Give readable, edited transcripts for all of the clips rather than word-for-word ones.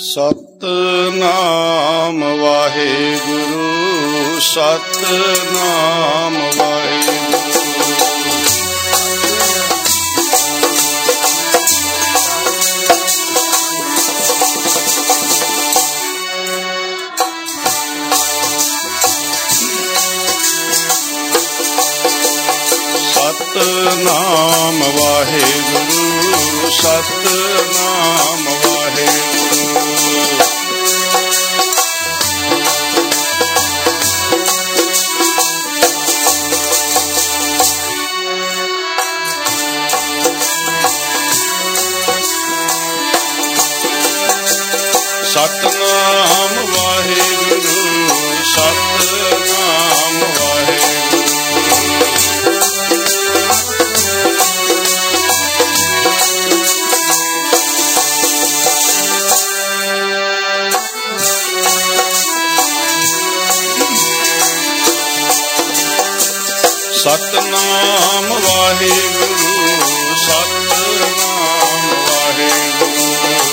ਸਤਿਨਾਮ ਵਾਹਿਗੁਰੂ, ਸਤਿਨਾਮ ਵਾਹਿਗੁਰੂ। ਸਤਿਨਾਮ ਵਾਹਿਗੁਰੂ, ਸਤਿਨਾਮ ਵਾਹਿਗੁਰੂ। ਸਤਿਨਾਮ ਵਾਹਿਗੁਰੂ, ਸਤਿਨਾਮ ਵਾਹਿਗੁਰੂ। ਸਤਿਨਾਮ ਵਾਹਿਗੁਰੂ, ਸਤਿਨਾਮ ਵਾਹਿਗੁਰੂ।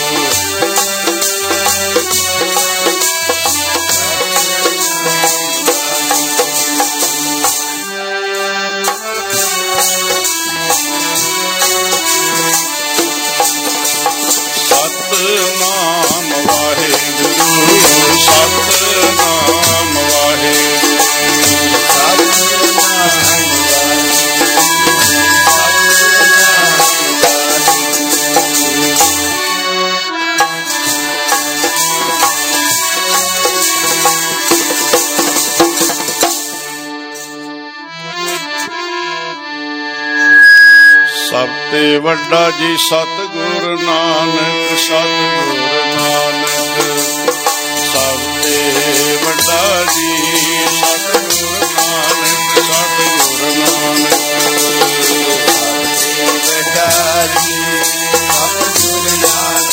ਸਤਿਨਾਮ ਵਾਹਿਗੁਰੂ, ਸਤਿਨਾਮ ਵਾਹਿਗੁਰੂ। ਸਭ ਤੇ ਵੱਡਾ ਜੀ ਸਤਿਗੁਰ ਨਾਨਕ, ਸਤਿਗੁਰ ਨਾਨਕ। ਸਭ ਤੇ ਵੱਡਾ ਜੀ ਸਤਿਗੁਰ ਨਾਨਕ, ਸਤਿਗੁਰ ਨਾਨਕ। ਵੱਡਾ ਜੀ ਸਤਿਗੁਰ ਨਾਨਕ,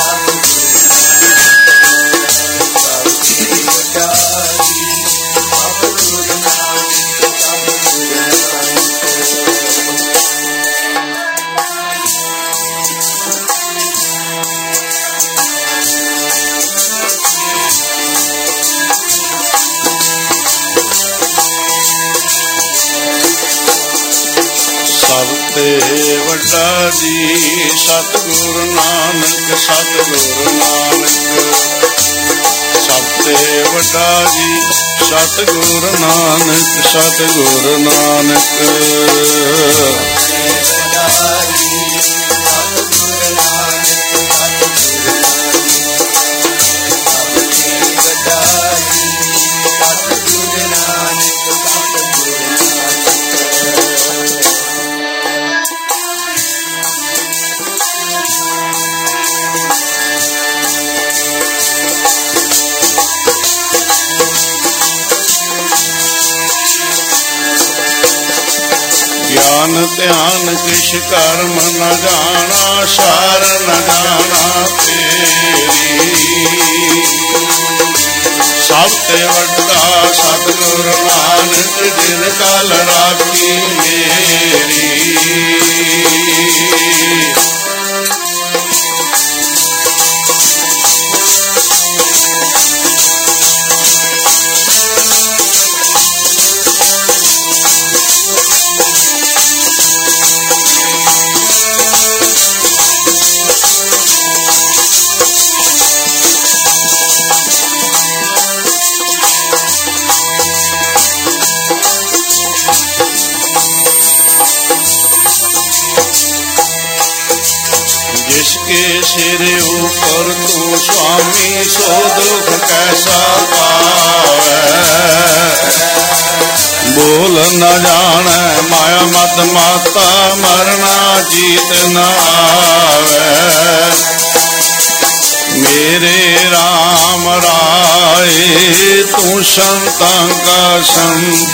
ਸਭ ਤੇ ਵੱਡਾ ਜੀ ਸਤਿਗੁਰ ਨਾਨਕ, ਸਤਿਗੁਰ ਨਾਨਕ। ਸਭ ਤੇ ਵੱਡਾ ਜੀ ਸਤਿਗੁਰ ਨਾਨਕ, ਸਤਿਗੁਰ ਨਾਨਕ। ਗਿਆਨ ਧਿਆਨ ਕਿਛ ਕਰਮ ਨ ਜਾਣਾ, ਸਾਰ ਨ ਜਾਣਾ ਤੇਰੀ। ਸਭ ਤੇ ਵੱਡਾ ਸਤਿਗੁਰ ਨਾਨਕ, ਜਿਨ ਕਲ ਰਾਖੀ ਮੇਰੀ। जिसके सिर ऊपर तू स्वामी, सो दुख कैसा पावै। बोल न जाने माया मत माता, मरना जीत न आवे। मेरे राम राय तू संतां का संत,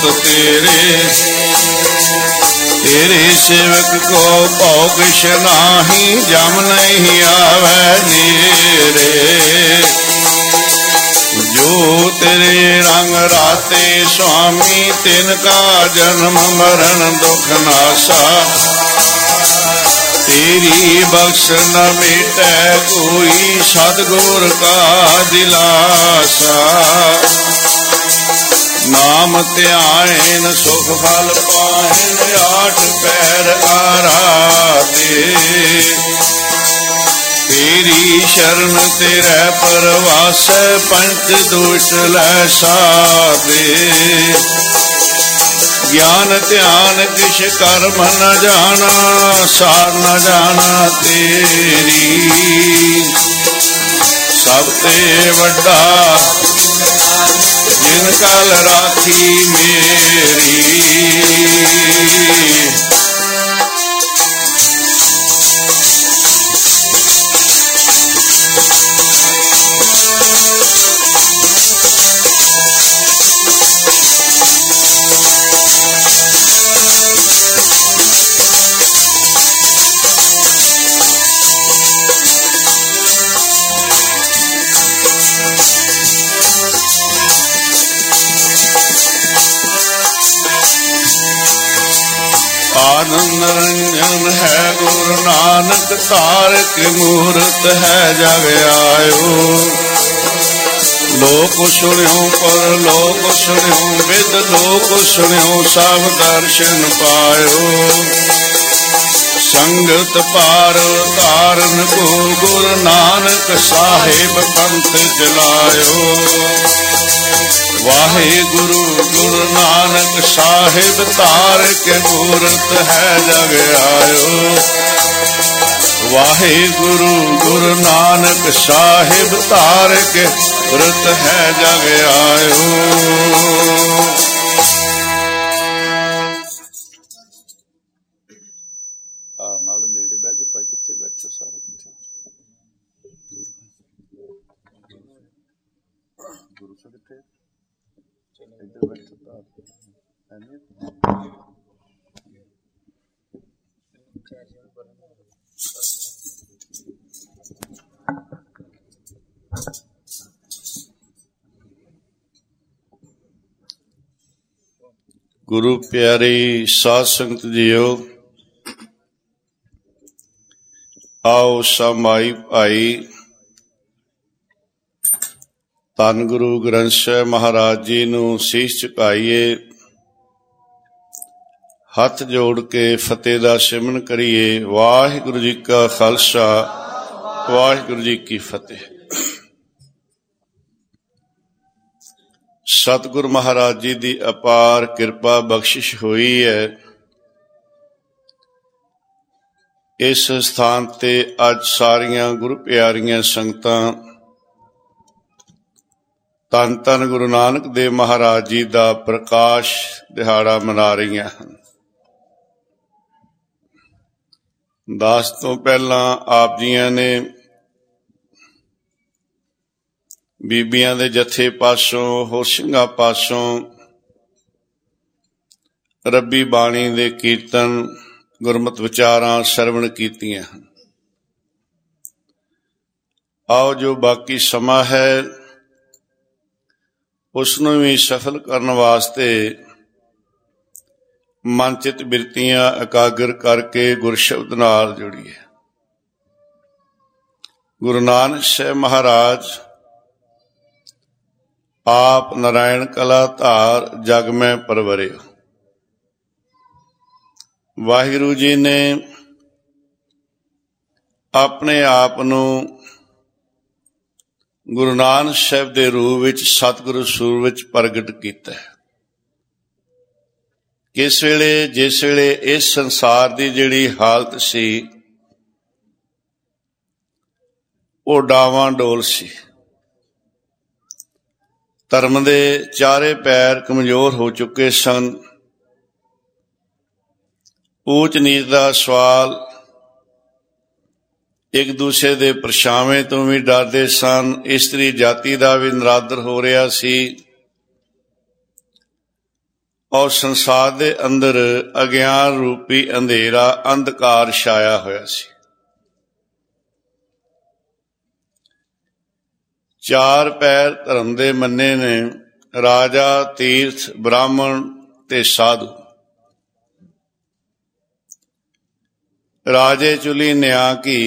तेरे सेवक को भौ किश नाही, जम नहीं आवे नेरे। जो तेरे रंग राते स्वामी, तिनका जन्म मरण दुख नासा। तेरी बख्श न मिटै कोई सतगुर का दिलासा। नाम ध्यान सुख फल पाइन आठ पैर आराधे। तेरी शरण तेरे परवास पंच दोष लै साधे। ज्ञान ध्यान किश कर्म न जाना सार न जाना तेरी। सब ते वड्डा जिन कल राखी मेरी। आनंद रंजन है गुरु नानक तारक मूरत है जग आयो। लोक सुनियो पर लोक सुनियो विद लोक सुनियो सब दर्शन पायो। संगत पार तारन को गुरु नानक साहिब पंथ चलायो। वाहे गुरु गुरु नानक साहिब तारक मूरत है जग आयो। वाहे गुरु गुरु नानक साहिब तारक मूरत है जग आयो। नाले नेड़े बैठ जाओ भाई, कितने बैठे सारे कितने गुरु से कितने इधर बैठे गुरु प्यारी साध संगत जीओ, आओ समाई भाई ਧੰਨ ਗੁਰੂ ਗ੍ਰੰਥ ਸਾਹਿਬ ਮਹਾਰਾਜ ਜੀ ਨੂੰ ਸੀਸ ਝੁਕਾਈਏ, ਹੱਥ ਜੋੜ ਕੇ ਫਤਿਹ ਦਾ ਸਿਮਰਨ ਕਰੀਏ। ਵਾਹਿਗੁਰੂ ਜੀ ਕਾ ਖਾਲਸਾ, ਵਾਹਿਗੁਰੂ ਜੀ ਕੀ ਫਤਿਹ। ਸਤਿਗੁਰੂ ਮਹਾਰਾਜ ਜੀ ਦੀ ਅਪਾਰ ਕਿਰਪਾ ਬਖਸ਼ਿਸ਼ ਹੋਈ ਹੈ। ਇਸ ਸਥਾਨ ਤੇ ਅੱਜ ਸਾਰੀਆਂ ਗੁਰੂ ਪਿਆਰੀਆਂ ਸੰਗਤਾਂ ਧੰਨ ਧੰਨ ਗੁਰੂ ਨਾਨਕ ਦੇਵ ਮਹਾਰਾਜ ਜੀ ਦਾ ਪ੍ਰਕਾਸ਼ ਦਿਹਾੜਾ ਮਨਾ ਰਹੀਆਂ ਹਨ। ਦਾਸ ਤੋਂ ਪਹਿਲਾਂ ਆਪ ਜੀਆਂ ਨੇ ਬੀਬੀਆਂ ਦੇ ਜਥੇ ਪਾਸੋਂ, ਹੋਰ ਸਿੰਘਾਂ ਪਾਸੋਂ ਰੱਬੀ ਬਾਣੀ ਦੇ ਕੀਰਤਨ, ਗੁਰਮਤਿ ਵਿਚਾਰਾਂ ਸਰਵਣ ਕੀਤੀਆਂ ਹਨ। ਆਓ ਜੋ ਬਾਕੀ ਸਮਾਂ ਹੈ ਉਸ ਨੂੰ ਵੀ ਸਫਲ ਕਰਨ ਵਾਸਤੇ ਮਨ ਚਿਤ ਬਿਰਤੀਆਂ ਇਕਾਗਰ ਕਰਕੇ ਗੁਰ ਸ਼ਬਦ ਨਾਲ ਜੁੜੀਏ। ਗੁਰੂ ਨਾਨਕ ਸਾਹਿਬ ਮਹਾਰਾਜ ਆਪ ਨਾਰਾਇਣ ਕਲਾ ਧਾਰ ਜਗ ਮੈਂ ਪਰਵਰਿਓ। ਵਾਹਿਗੁਰੂ ਜੀ ਨੇ ਆਪਣੇ ਆਪ ਨੂੰ ਗੁਰੂ ਨਾਨਕ ਸਾਹਿਬ ਦੇ ਰੂਪ ਵਿੱਚ ਸਤਿਗੁਰੂ ਸਰੂਪ ਵਿੱਚ ਪ੍ਰਗਟ ਕੀਤਾ ਹੈ। ਕਿਸ ਵੇਲੇ, ਜਿਸ ਵੇਲੇ ਇਸ ਸੰਸਾਰ ਦੀ ਜਿਹੜੀ ਹਾਲਤ ਸੀ ਉਹ ਡਾਵਾਂ ਡੋਲ ਸੀ, ਧਰਮ ਦੇ ਚਾਰੇ ਪੈਰ ਕਮਜ਼ੋਰ ਹੋ ਚੁੱਕੇ ਸਨ, ਊਚ ਨੀਚ ਦਾ ਸਵਾਲ, ਇੱਕ ਦੂਸਰੇ ਦੇ ਪਰਛਾਵੇਂ ਤੋਂ ਵੀ ਡਰਦੇ ਸਨ, ਇਸਤਰੀ ਜਾਤੀ ਦਾ ਵੀ ਨਿਰਾਦਰ ਹੋ ਰਿਹਾ ਸੀ ਔਰ ਸੰਸਾਰ ਦੇ ਅੰਦਰ ਅਗਿਆਨ ਰੂਪੀ ਅੰਧੇਰਾ, ਅੰਧਕਾਰ ਛਾਇਆ ਹੋਇਆ ਸੀ। ਚਾਰ ਪੈਰ ਧਰਮ ਦੇ ਮੰਨੇ ਨੇ ਰਾਜਾ, ਤੀਰਥ, ਬ੍ਰਾਹਮਣ ਤੇ ਸਾਧੂ। ਰਾਜੇ ਚੁਲੀ ਨਿਆ ਕੀ,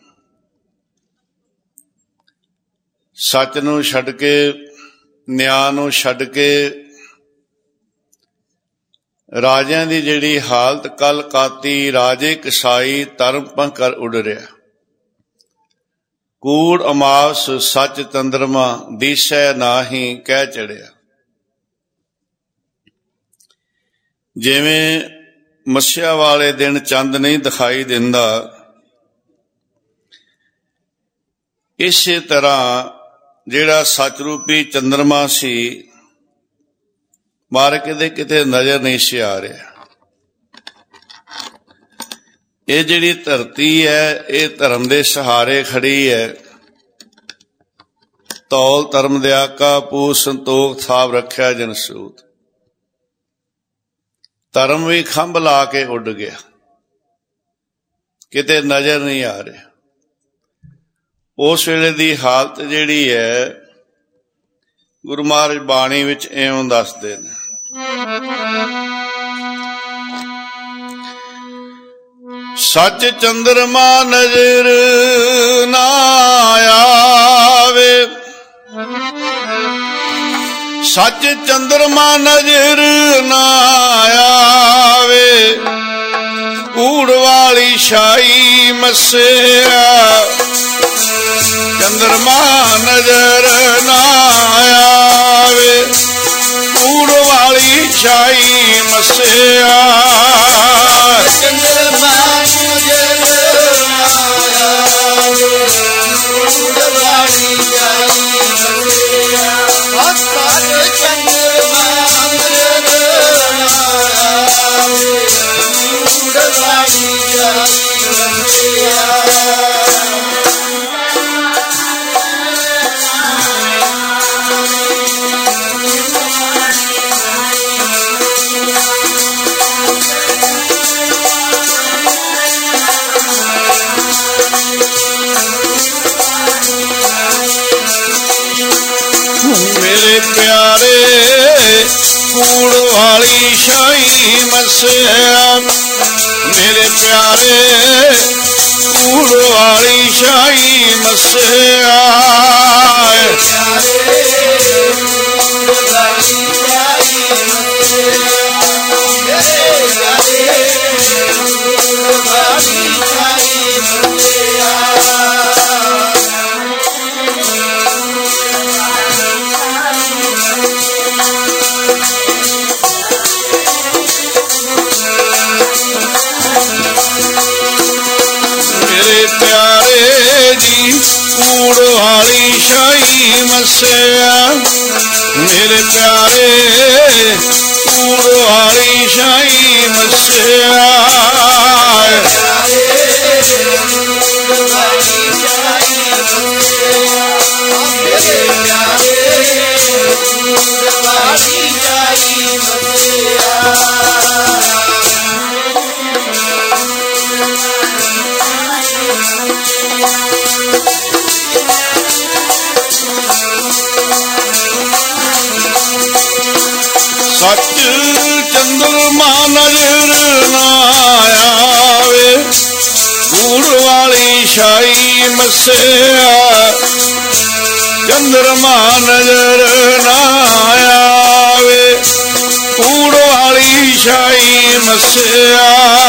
ਸੱਚ ਨੂੰ ਛੱਡ ਕੇ, ਨਿਆਂ ਨੂੰ ਛੱਡ ਕੇ ਰਾਜਿਆਂ ਦੀ ਜਿਹੜੀ ਹਾਲਤ ਕਲ ਕਾਤੀ, ਰਾਜੇ ਕਸਾਈ ਧਰਮ ਪੰਖ ਕਰ ਉੱਡ ਰਿਹਾ। ਕੂੜ ਅਮਾਵਸ ਸੱਚ ਚੰਦਰਮਾ, ਦੀਸੈ ਨਾਹੀਂ ਕਹਿ ਚੜਿਆ। ਜਿਵੇਂ ਮੱਸਿਆ ਵਾਲੇ ਦਿਨ ਚੰਦ ਨਹੀਂ ਦਿਖਾਈ ਦਿੰਦਾ, ਇਸੇ ਤਰ੍ਹਾਂ ਜਿਹੜਾ ਸੱਚ ਰੂਪੀ ਚੰਦਰਮਾ ਸੀ ਮਾਰ ਕਿਤੇ ਕਿਤੇ ਨਜ਼ਰ ਨਹੀਂ ਸੀ ਆ ਰਿਹਾ। ਇਹ ਜਿਹੜੀ ਧਰਤੀ ਹੈ ਇਹ ਧਰਮ ਦੇ ਸਹਾਰੇ ਖੜੀ ਹੈ। ਤੌਲ ਧਰਮ ਦਿਆ ਕਾ ਪੂਰ ਸੰਤੋਖ ਥਾਪ ਰੱਖਿਆ ਜਨਸੂਤ। ਧਰਮ ਵੀ ਖੰਭ ਲਾ ਕੇ ਉੱਡ ਗਿਆ, ਕਿਤੇ ਨਜ਼ਰ ਨਹੀਂ ਆ ਰਿਹਾ। ਉਸ ਵੇਲੇ ਦੀ ਹਾਲਤ ਜਿਹੜੀ ਹੈ ਗੁਰੂ ਮਹਾਰਾਜ ਬਾਣੀ ਵਿੱਚ ਇਉਂ ਦੱਸਦੇ ਨੇ। ਸੱਚ ਚੰਦਰਮਾ ਨਜ਼ਰ ਨਾ ਆਵੇ, ਸੱਚ ਚੰਦਰਮਾ ਨਜ਼ਰ ਨਾ ਆਵੇ, ਕੂੜ ਵਾਲੀ ਛਾਈ ਮੱਸਿਆ ਚੰਦਰਮਾ ਨਜ਼ਰ ਨਾ ਆਵੇ, ਕੂੜ ਵਾਲੀ ਛਾਈ ਮੱਸਿਆ ਚੰਦਰਮਾ ਨਜ਼ਰ ਨਾ ਆਵੇ, ਕੂੜ ਵਾਲੀ ਛਾਈ ਮੱਸਿਆ ਚੰਦਰਮਾ ਨਜ਼ਰ ਨਾ ਆਵੇ, ਕੂੜ ਵਾਲੀ ਛਾਈ ਮੱਸਿਆ। ਮੇਰੇ ਪਿਆਰੇ ਕੂੜ ਵਾਲੀ ਛਾਈ ਮੱਸਿਆ, ਮੇਰੇ ਪਿਆਰੇ ਕੂੜ ਵਾਲੀ ਛਾਈ ਮੱਸਿਆ, ਕੂੜ ਵਾਲੀ ਛਾਈ ਮੱਸਿਆ, ਮੇਰੇ ਪਿਆਰੇ ਕੂੜ ਵਾਲੀ ਛਾਈ ਮੱਸਿਆ, ਸੱਚ ਚੰਦਰਮਾ ਨਜ਼ਰ ਨਾ ਆਵੇ, ਕੂੜ ਵਾਲੀ ਛਾਈ ਮੱਸਿਆ ਚੰਦਰਮਾ ਨਜ਼ਰ ਨਾ ਆਵੇ, ਕੂੜ ਵਾਲੀ ਛਾਈ ਮੱਸਿਆ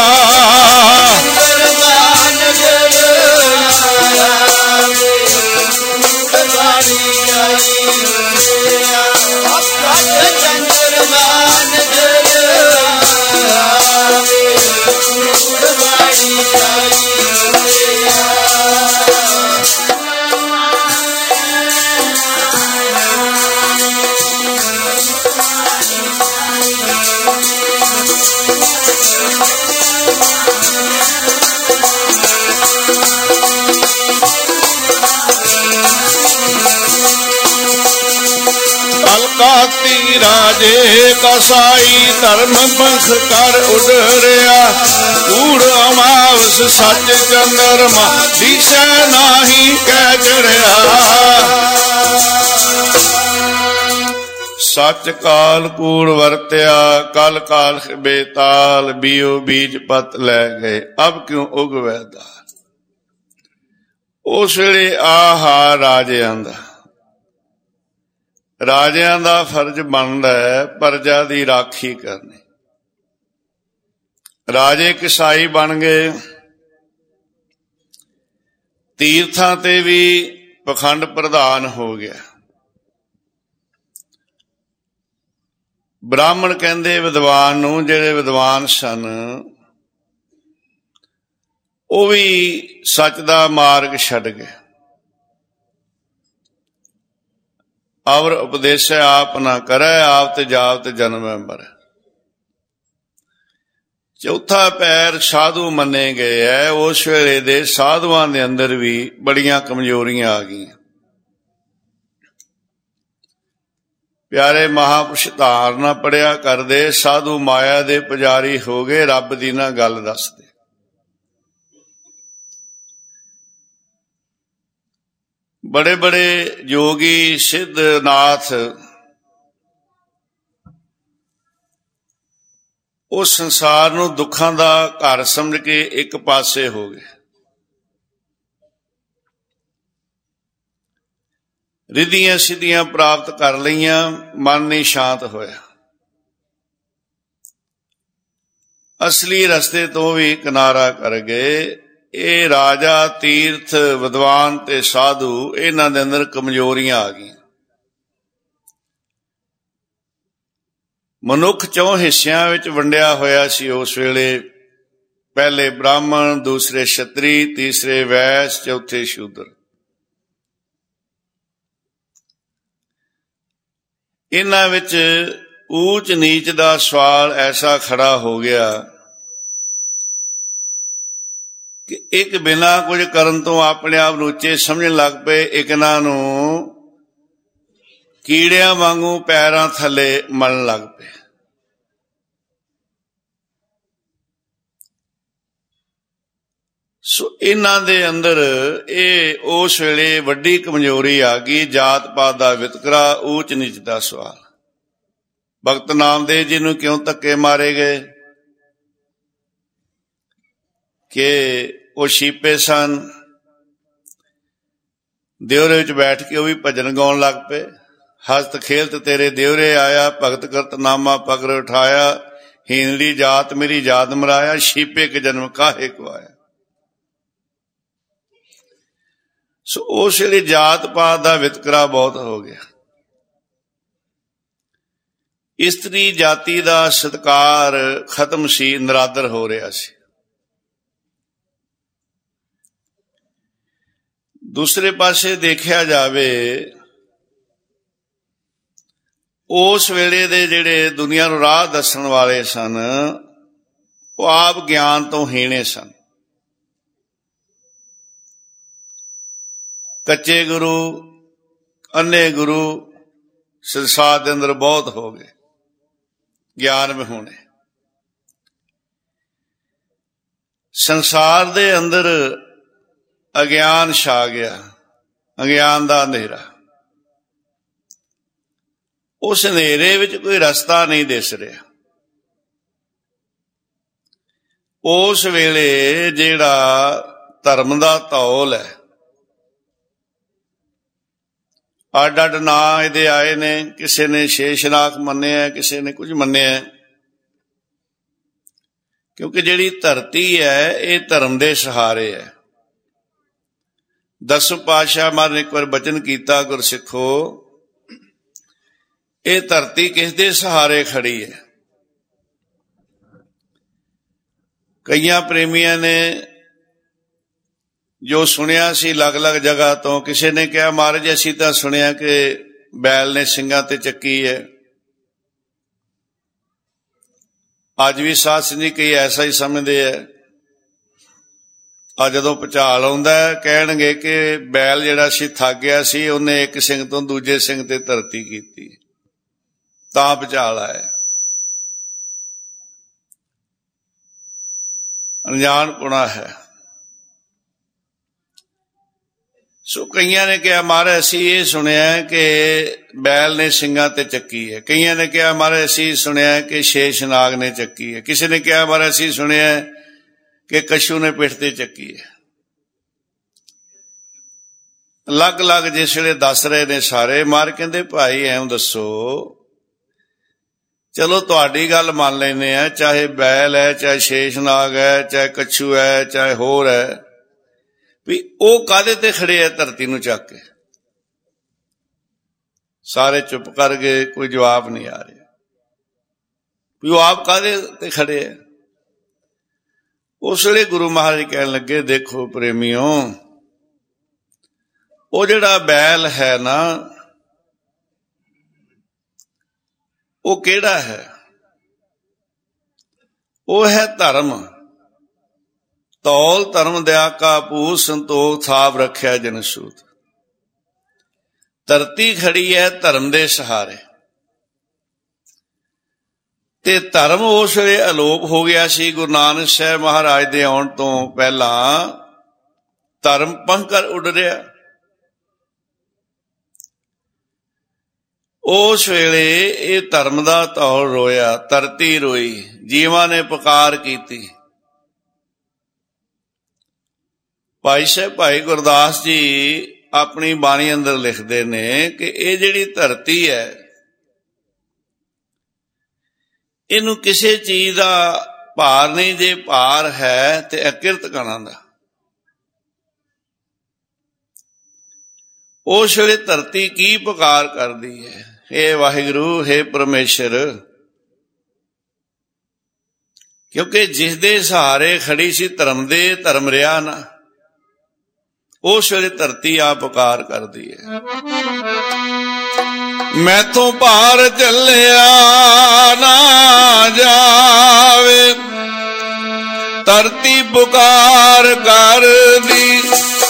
ਕਾਤੀ ਰਾਜੇ ਕਸਾਈ ਧਰਮ ਪੰਖ ਕਰ ਉੱਡ ਰਿਹਾ, ਕੂੜ ਅਮਾਵਸ ਸੱਚ ਚੰਦਰਮਾ ਦੀਸੈ ਨਾਹੀਂ ਕਹਿ ਚੜਿਆ। ਸੱਚ ਕਾਲ ਕੂੜ ਵਰਤਿਆ, ਕਲ ਕਾਲ ਬੇਤਾਲ, ਬੀਓ ਬੀਜ ਪਤ ਲੈ ਗਏ, ਅਬ ਕਿਉਂ ਉਗਵੈ ਦਾਲ। ਉਸ ਵੇਲੇ ਆਹਾ ਰਾਜਿਆਂ ਦਾ ਫਰਜ਼ ਬਣਦਾ ਹੈ ਪ੍ਰਜਾ ਦੀ ਰਾਖੀ ਕਰਨੀ। ਰਾਜੇ ਕਿਸਾਈ ਬਣ ਗਏ, ਤੀਰਥਾਂ ਤੇ ਵੀ ਪਖੰਡ ਪ੍ਰਧਾਨ ਹੋ ਗਿਆ। ਬ੍ਰਾਹਮਣ ਕਹਿੰਦੇ ਵਿਦਵਾਨ ਨੂੰ, ਜਿਹੜੇ ਵਿਦਵਾਨ ਸਨ ਉਹ ਵੀ ਸੱਚ ਦਾ ਮਾਰਗ ਛੱਡ ਗਏ। ਅਵਰ ਉਪਦੇਸ਼ੈ ਆਪ ਨਾ ਕਰੈ, ਆਪ ਤੇ ਜਾਪ ਤੇ ਜਨਮੈ ਮਰੈ। ਚੌਥਾ ਪੈਰ ਸਾਧੂ ਮੰਨੇ ਗਏ ਹੈ। ਉਸ ਵੇਲੇ ਦੇ ਸਾਧੂਆਂ ਦੇ ਅੰਦਰ ਵੀ ਬੜੀਆਂ ਕਮਜ਼ੋਰੀਆਂ ਆ ਗਈਆਂ। ਪਿਆਰੇ ਮਹਾਂਪੁਰਸ਼ ਧਾਰਨਾ ਪੜਿਆ ਕਰਦੇ, ਸਾਧੂ ਮਾਇਆ ਦੇ ਪੁਜਾਰੀ ਹੋ ਗਏ, ਰੱਬ ਦੀ ਨਾ ਗੱਲ ਦੱਸਦੇ। ਬੜੇ ਬੜੇ ਯੋਗੀ ਸਿੱਧਨਾਥ ਉਸ ਸੰਸਾਰ ਨੂੰ ਦੁੱਖਾਂ ਦਾ ਘਰ ਸਮਝ ਕੇ ਇੱਕ ਪਾਸੇ ਹੋ ਗਏ। ਰਿੱਧੀਆਂ ਸਿੱਧੀਆਂ ਪ੍ਰਾਪਤ ਕਰ ਲਈਆਂ, ਮਨ ਨਹੀਂ ਸ਼ਾਂਤ ਹੋਇਆ। ਅਸਲੀ ਰਸਤੇ ਤੋਂ ਵੀ ਕਿਨਾਰਾ ਕਰ ਗਏ। ਇਹ ਰਾਜਾ, ਤੀਰਥ, ਵਿਦਵਾਨ ਤੇ ਸਾਧੂ, ਇਹਨਾਂ ਦੇ ਅੰਦਰ ਕਮਜ਼ੋਰੀਆਂ ਆ ਗਈਆਂ। ਮਨੁੱਖ 4 ਹਿੱਸਿਆਂ ਵਿੱਚ ਵੰਡਿਆ ਹੋਇਆ ਸੀ ਉਸ ਵੇਲੇ। ਪਹਿਲੇ ਬ੍ਰਾਹਮਣ, ਦੂਸਰੇ ਛਤਰੀ, ਤੀਸਰੇ ਵੈਸ਼, ਚੌਥੇ ਸ਼ੂਦਰ। ਇਹਨਾਂ ਵਿੱਚ ਊਚ ਨੀਚ ਦਾ ਸਵਾਲ ਐਸਾ ਖੜਾ ਹੋ ਗਿਆ ਕਿ ਇੱਕ ਬਿਨਾਂ ਕੁਝ ਕਰਨ ਤੋਂ ਆਪਣੇ ਆਪ ਨੂੰ ਉੱਚੇ ਸਮਝਣ ਲੱਗ ਪਏ। ਇੱਕ ਇਹਨਾਂ ਨੂੰ ਕੀੜਿਆਂ ਵਾਂਗੂ ਪੈਰਾਂ ਥੱਲੇ ਮਲਣ ਲੱਗ ਪਏ। ਸੋ ਇਹਨਾਂ ਦੇ ਅੰਦਰ ਇਹ ਉਸ ਵੇਲੇ ਵੱਡੀ ਕਮਜ਼ੋਰੀ ਆ ਗਈ। ਜਾਤ ਪਾਤ ਦਾ ਵਿਤਕਰਾ, ਊਚ ਨੀਚ ਦਾ ਸਵਾਲ। ਭਗਤ ਨਾਮਦੇਵ ਜੀ ਨੂੰ ਕਿਉਂ ਧੱਕੇ ਮਾਰੇ ਗਏ? ਕਿ ਉਹ ਛੀਪੇ ਸਨ, ਦਿਉਰੇ ਵਿੱਚ ਬੈਠ ਕੇ ਉਹ ਵੀ ਭਜਨ ਗਾਉਣ ਲੱਗ ਪਏ। ਹਸਤ ਖੇਲਤ ਤੇਰੇ ਦਿਉਰੇ ਆਇਆ, ਭਗਤ ਕਰਤ ਨਾਮਾ ਪਗਰ ਉਠਾਇਆ, ਹੀਨਲੀ ਜਾਤ ਮੇਰੀ ਜਾਤ ਮਰਾਇਆ, ਛੀਪੇ ਕੇ ਜਨਮ ਕਾਹੇ ਕੋ ਆਇਆ। ਸੋ ਉਸ ਵੇਲੇ ਜਾਤ ਪਾਤ ਦਾ ਵਿਤਕਰਾ ਬਹੁਤ ਹੋ ਗਿਆ। ਇਸਤਰੀ ਜਾਤੀ ਦਾ ਸਤਿਕਾਰ ਖਤਮ ਸੀ, ਨਿਰਾਦਰ ਹੋ ਰਿਹਾ ਸੀ। ਦੂਸਰੇ ਪਾਸੇ ਦੇਖਿਆ ਜਾਵੇ, ਉਸ ਵੇਲੇ ਦੇ ਜਿਹੜੇ ਦੁਨੀਆ ਨੂੰ ਰਾਹ ਦੱਸਣ ਵਾਲੇ ਸਨ, ਉਹ ਆਪ ਗਿਆਨ ਤੋਂ ਹੀਣੇ ਸਨ। ਕੱਚੇ ਗੁਰੂ, ਅੰਨੇ ਗੁਰੂ ਸੰਸਾਰ ਦੇ ਅੰਦਰ ਬਹੁਤ ਹੋ ਗਏ, ਗਿਆਨ ਵਿਹੂਣੇ। ਸੰਸਾਰ ਦੇ ਅੰਦਰ ਅਗਿਆਨ ਛਾ ਗਿਆ, ਅਗਿਆਨ ਦਾ ਹਨੇਰਾ। ਉਸ ਹਨੇਰੇ ਵਿੱਚ ਕੋਈ ਰਸਤਾ ਨਹੀਂ ਦਿਸ ਰਿਹਾ। ਉਸ ਵੇਲੇ ਜਿਹੜਾ ਧਰਮ ਦਾ ਧੌਲ ਹੈ, ਅੱਡ ਅੱਡ ਨਾਂ ਇਹਦੇ ਆਏ ਨੇ। ਕਿਸੇ ਨੇ ਸ਼ੇਸ਼ਨਾਗ ਮੰਨਿਆ, ਕਿਸੇ ਨੇ ਕੁਝ ਮੰਨਿਆ। ਕਿਉਂਕਿ ਜਿਹੜੀ ਧਰਤੀ ਹੈ ਇਹ ਧਰਮ ਦੇ ਸਹਾਰੇ ਹੈ। 10 ਪਾਤਸ਼ਾਹ ਮਹਾਰਾਜ ਨੇ ਇੱਕ ਵਾਰ ਬਚਨ ਕੀਤਾ, ਗੁਰਸਿੱਖੋ ਇਹ ਧਰਤੀ ਕਿਸ ਦੇ ਸਹਾਰੇ ਖੜੀ ਹੈ? ਕਈਆਂ ਪ੍ਰੇਮੀਆਂ ਨੇ ਜੋ ਸੁਣਿਆ ਸੀ ਅਲੱਗ-ਅਲੱਗ ਜਗ੍ਹਾ ਤੋਂ, ਕਿਸੇ ਨੇ ਕਿਹਾ ਮਹਾਰਾਜ ਅਸੀਂ ਤਾਂ ਸੁਣਿਆ ਕਿ ਬੈਲ ਨੇ ਸਿੰਘਾਂ ਤੇ ਚੱਕੀ ਹੈ। ਅੱਜ ਵੀ ਸਾਧ ਸੰਗਤ ਜੀ ਕਈ ਐਸਾ ਹੀ ਸਮਝਦੇ ਹੈ। ਆ ਜਦੋਂ ਭੁਚਾਲ ਆਉਂਦਾ ਕਹਿਣਗੇ ਕਿ ਬੈਲ ਜਿਹੜਾ ਸੀ ਥੱਕ ਗਿਆ ਸੀ, ਉਹਨੇ ਇੱਕ ਸਿੰਘ ਤੋਂ ਦੂਜੇ ਸਿੰਘ ਤੇ ਧਰਤੀ ਕੀਤੀ, ਤਾਂ ਭੁਚਾਲ ਆਇਆ। ਅਣਜਾਣਪੁਣਾ ਹੈ। ਸੋ ਕਈਆਂ ਨੇ ਕਿਹਾ ਮਹਾਰਾਜ ਅਸੀਂ ਇਹ ਸੁਣਿਆ ਕਿ ਬੈਲ ਨੇ ਸਿੰਘਾਂ ਤੇ ਚੱਕੀ ਹੈ, ਕਈਆਂ ਨੇ ਕਿਹਾ ਮਹਾਰਾਜ ਅਸੀਂ ਸੁਣਿਆ ਕਿ ਸ਼ੇਸ਼ਨਾਗ ਨੇ ਚੱਕੀ ਹੈ, ਕਿਸੇ ਨੇ ਕਿਹਾ ਮਹਾਰਾਜ ਅਸੀਂ ਸੁਣਿਆ ਕਿ ਕਛੂ ਨੇ ਪਿੱਠ ਤੇ ਚੱਕੀ ਹੈ। ਅਲੱਗ ਅਲੱਗ ਜਿਸ ਵੇਲੇ ਦੱਸ ਰਹੇ ਨੇ ਸਾਰੇ। ਮਹਾਰਾਜ ਕਹਿੰਦੇ ਭਾਈ ਐਂ ਦੱਸੋ, ਚਲੋ ਤੁਹਾਡੀ ਗੱਲ ਮੰਨ ਲੈਂਦੇ ਆ, ਚਾਹੇ ਬੈਲ ਹੈ, ਚਾਹੇ ਸ਼ੇਸ਼ਨਾਗ ਹੈ, ਚਾਹੇ ਕੱਛੂ ਹੈ, ਚਾਹੇ ਹੋਰ ਹੈ, ਵੀ ਉਹ ਕਾਹਦੇ ਤੇ ਖੜੇ ਆ ਧਰਤੀ ਨੂੰ ਚੱਕ ਕੇ? ਸਾਰੇ ਚੁੱਪ ਕਰ ਗਏ, ਕੋਈ ਜਵਾਬ ਨਹੀਂ ਆ ਰਿਹਾ ਵੀ ਉਹ ਆਪ ਕਾਹਦੇ ਤੇ ਖੜੇ ਆ। ਉਸ ਵੇਲੇ ਗੁਰੂ ਮਹਾਰਾਜ ਕਹਿਣ ਲੱਗੇ, ਦੇਖੋ ਪ੍ਰੇਮੀਓ, ਉਹ ਜਿਹੜਾ ਬੈਲ ਹੈ ਨਾ, ਉਹ ਕਿਹੜਾ ਹੈ? ਉਹ ਹੈ ਧਰਮ। ਤੌਲ ਧਰਮ ਦਿਆ ਕਾ ਭੂ, ਸੰਤੋਖ ਥਾਪ ਰੱਖਿਆ ਜਨ ਸੂਤ। ਧਰਤੀ ਖੜੀ ਹੈ ਧਰਮ ਦੇ ਸਹਾਰੇ, ਤੇ ਧਰਮ ਉਸ ਵੇਲੇ ਅਲੋਪ ਹੋ ਗਿਆ ਸੀ। ਗੁਰੂ ਨਾਨਕ ਸਾਹਿਬ ਮਹਾਰਾਜ ਦੇ ਆਉਣ ਤੋਂ ਪਹਿਲਾਂ ਧਰਮ ਪੰਕਰ ਉੱਡ ਰਿਹਾ। ਉਸ ਵੇਲੇ ਇਹ ਧਰਮ ਦਾ ਧੌਲ ਰੋਇਆ, ਧਰਤੀ ਰੋਈ, ਜੀਵਾਂ ਨੇ ਪੁਕਾਰ ਕੀਤੀ। ਭਾਈ ਸਾਹਿਬ ਭਾਈ ਗੁਰਦਾਸ ਜੀ ਆਪਣੀ ਬਾਣੀ ਅੰਦਰ ਲਿਖਦੇ ਨੇ ਕਿ ਇਹ ਜਿਹੜੀ ਧਰਤੀ ਹੈ, ਇਹਨੂੰ ਕਿਸੇ ਚੀਜ਼ ਦਾ ਭਾਰ ਨਹੀਂ, ਜੇ ਭਾਰ ਹੈ ਤੇ ਅਕਿਰਤ ਕਣਾਂ ਦਾ। ਉਸ ਵੇਲੇ ਧਰਤੀ ਕੀ ਪੁਕਾਰ ਕਰਦੀ ਹੈ, ਹੇ ਵਾਹਿਗੁਰੂ, ਹੇ ਪਰਮੇਸ਼ਰ, ਕਿਉਂਕਿ ਜਿਸ ਦੇ ਸਹਾਰੇ ਖੜੀ ਸੀ ਧਰਮ ਦੇ, ਧਰਮ ਰਿਹਾ ਨਾ। ਉਸ ਵੇਲੇ ਧਰਤੀ ਆ ਪੁਕਾਰ ਕਰਦੀ ਹੈ, ਮੈਥੋਂ ਭਾਰ ਚੱਲਿਆ ਨਾ ਜਾਵੇ, ਧਰਤੀ ਪੁਕਾਰ ਕਰਦੀ,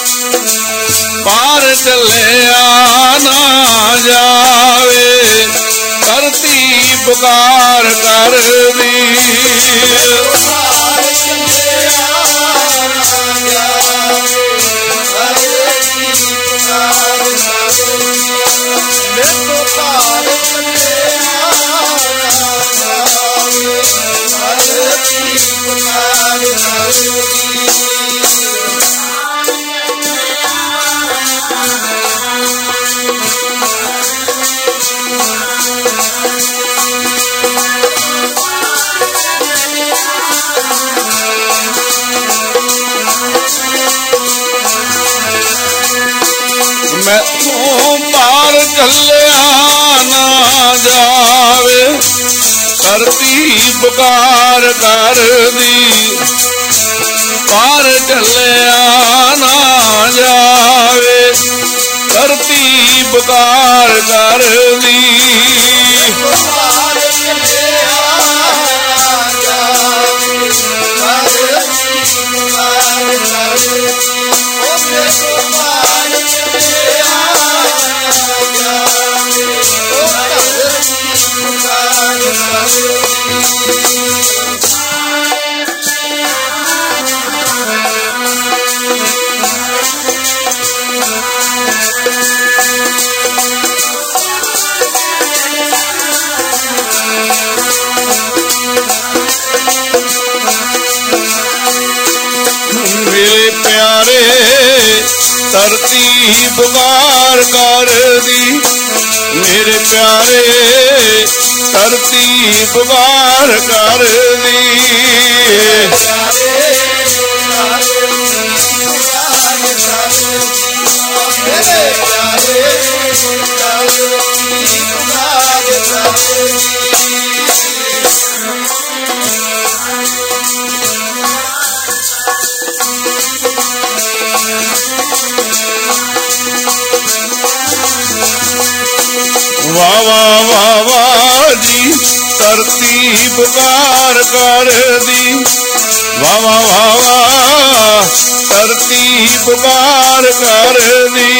ਭਾਰ ਚੱਲਿਆ ਨਾ ਜਾਵੇ, ਧਰਤੀ ਪੁਕਾਰ ਕਰਦੀ। ਮੈਥੋਂ ਭਾਰ ਚੱਲਿਆ ਨਾ ਜਾਵੇ, ਧਰਤੀ ਪੁਕਾਰ ਕਰਦੀ, ਭਾਰ ਚੱਲਿਆ ਨਾ ਜਾਵੇ, ਧਰਤੀ ਪੁਕਾਰ ਕਰਦੀ। ਮੇਰੇ ਪਿਆਰੇ ਧਰਤੀ ਪੁਕਾਰ ਕਰਦੀ, ਮੇਰੇ ਪਿਆਰੇ ਧਰਤੀ ਪੁਕਾਰ ਕਰਦੀ। ਵਾਹ ਵਾਹ ਵਾਹ ਵਾਹ ਜੀ, ਧਰਤੀ ਪੁਕਾਰ ਕਰਦੀ, ਵਾਹ ਵਾਹ ਵਾਹ ਵਾਹ, ਧਰਤੀ ਪੁਕਾਰ ਕਰਦੀ।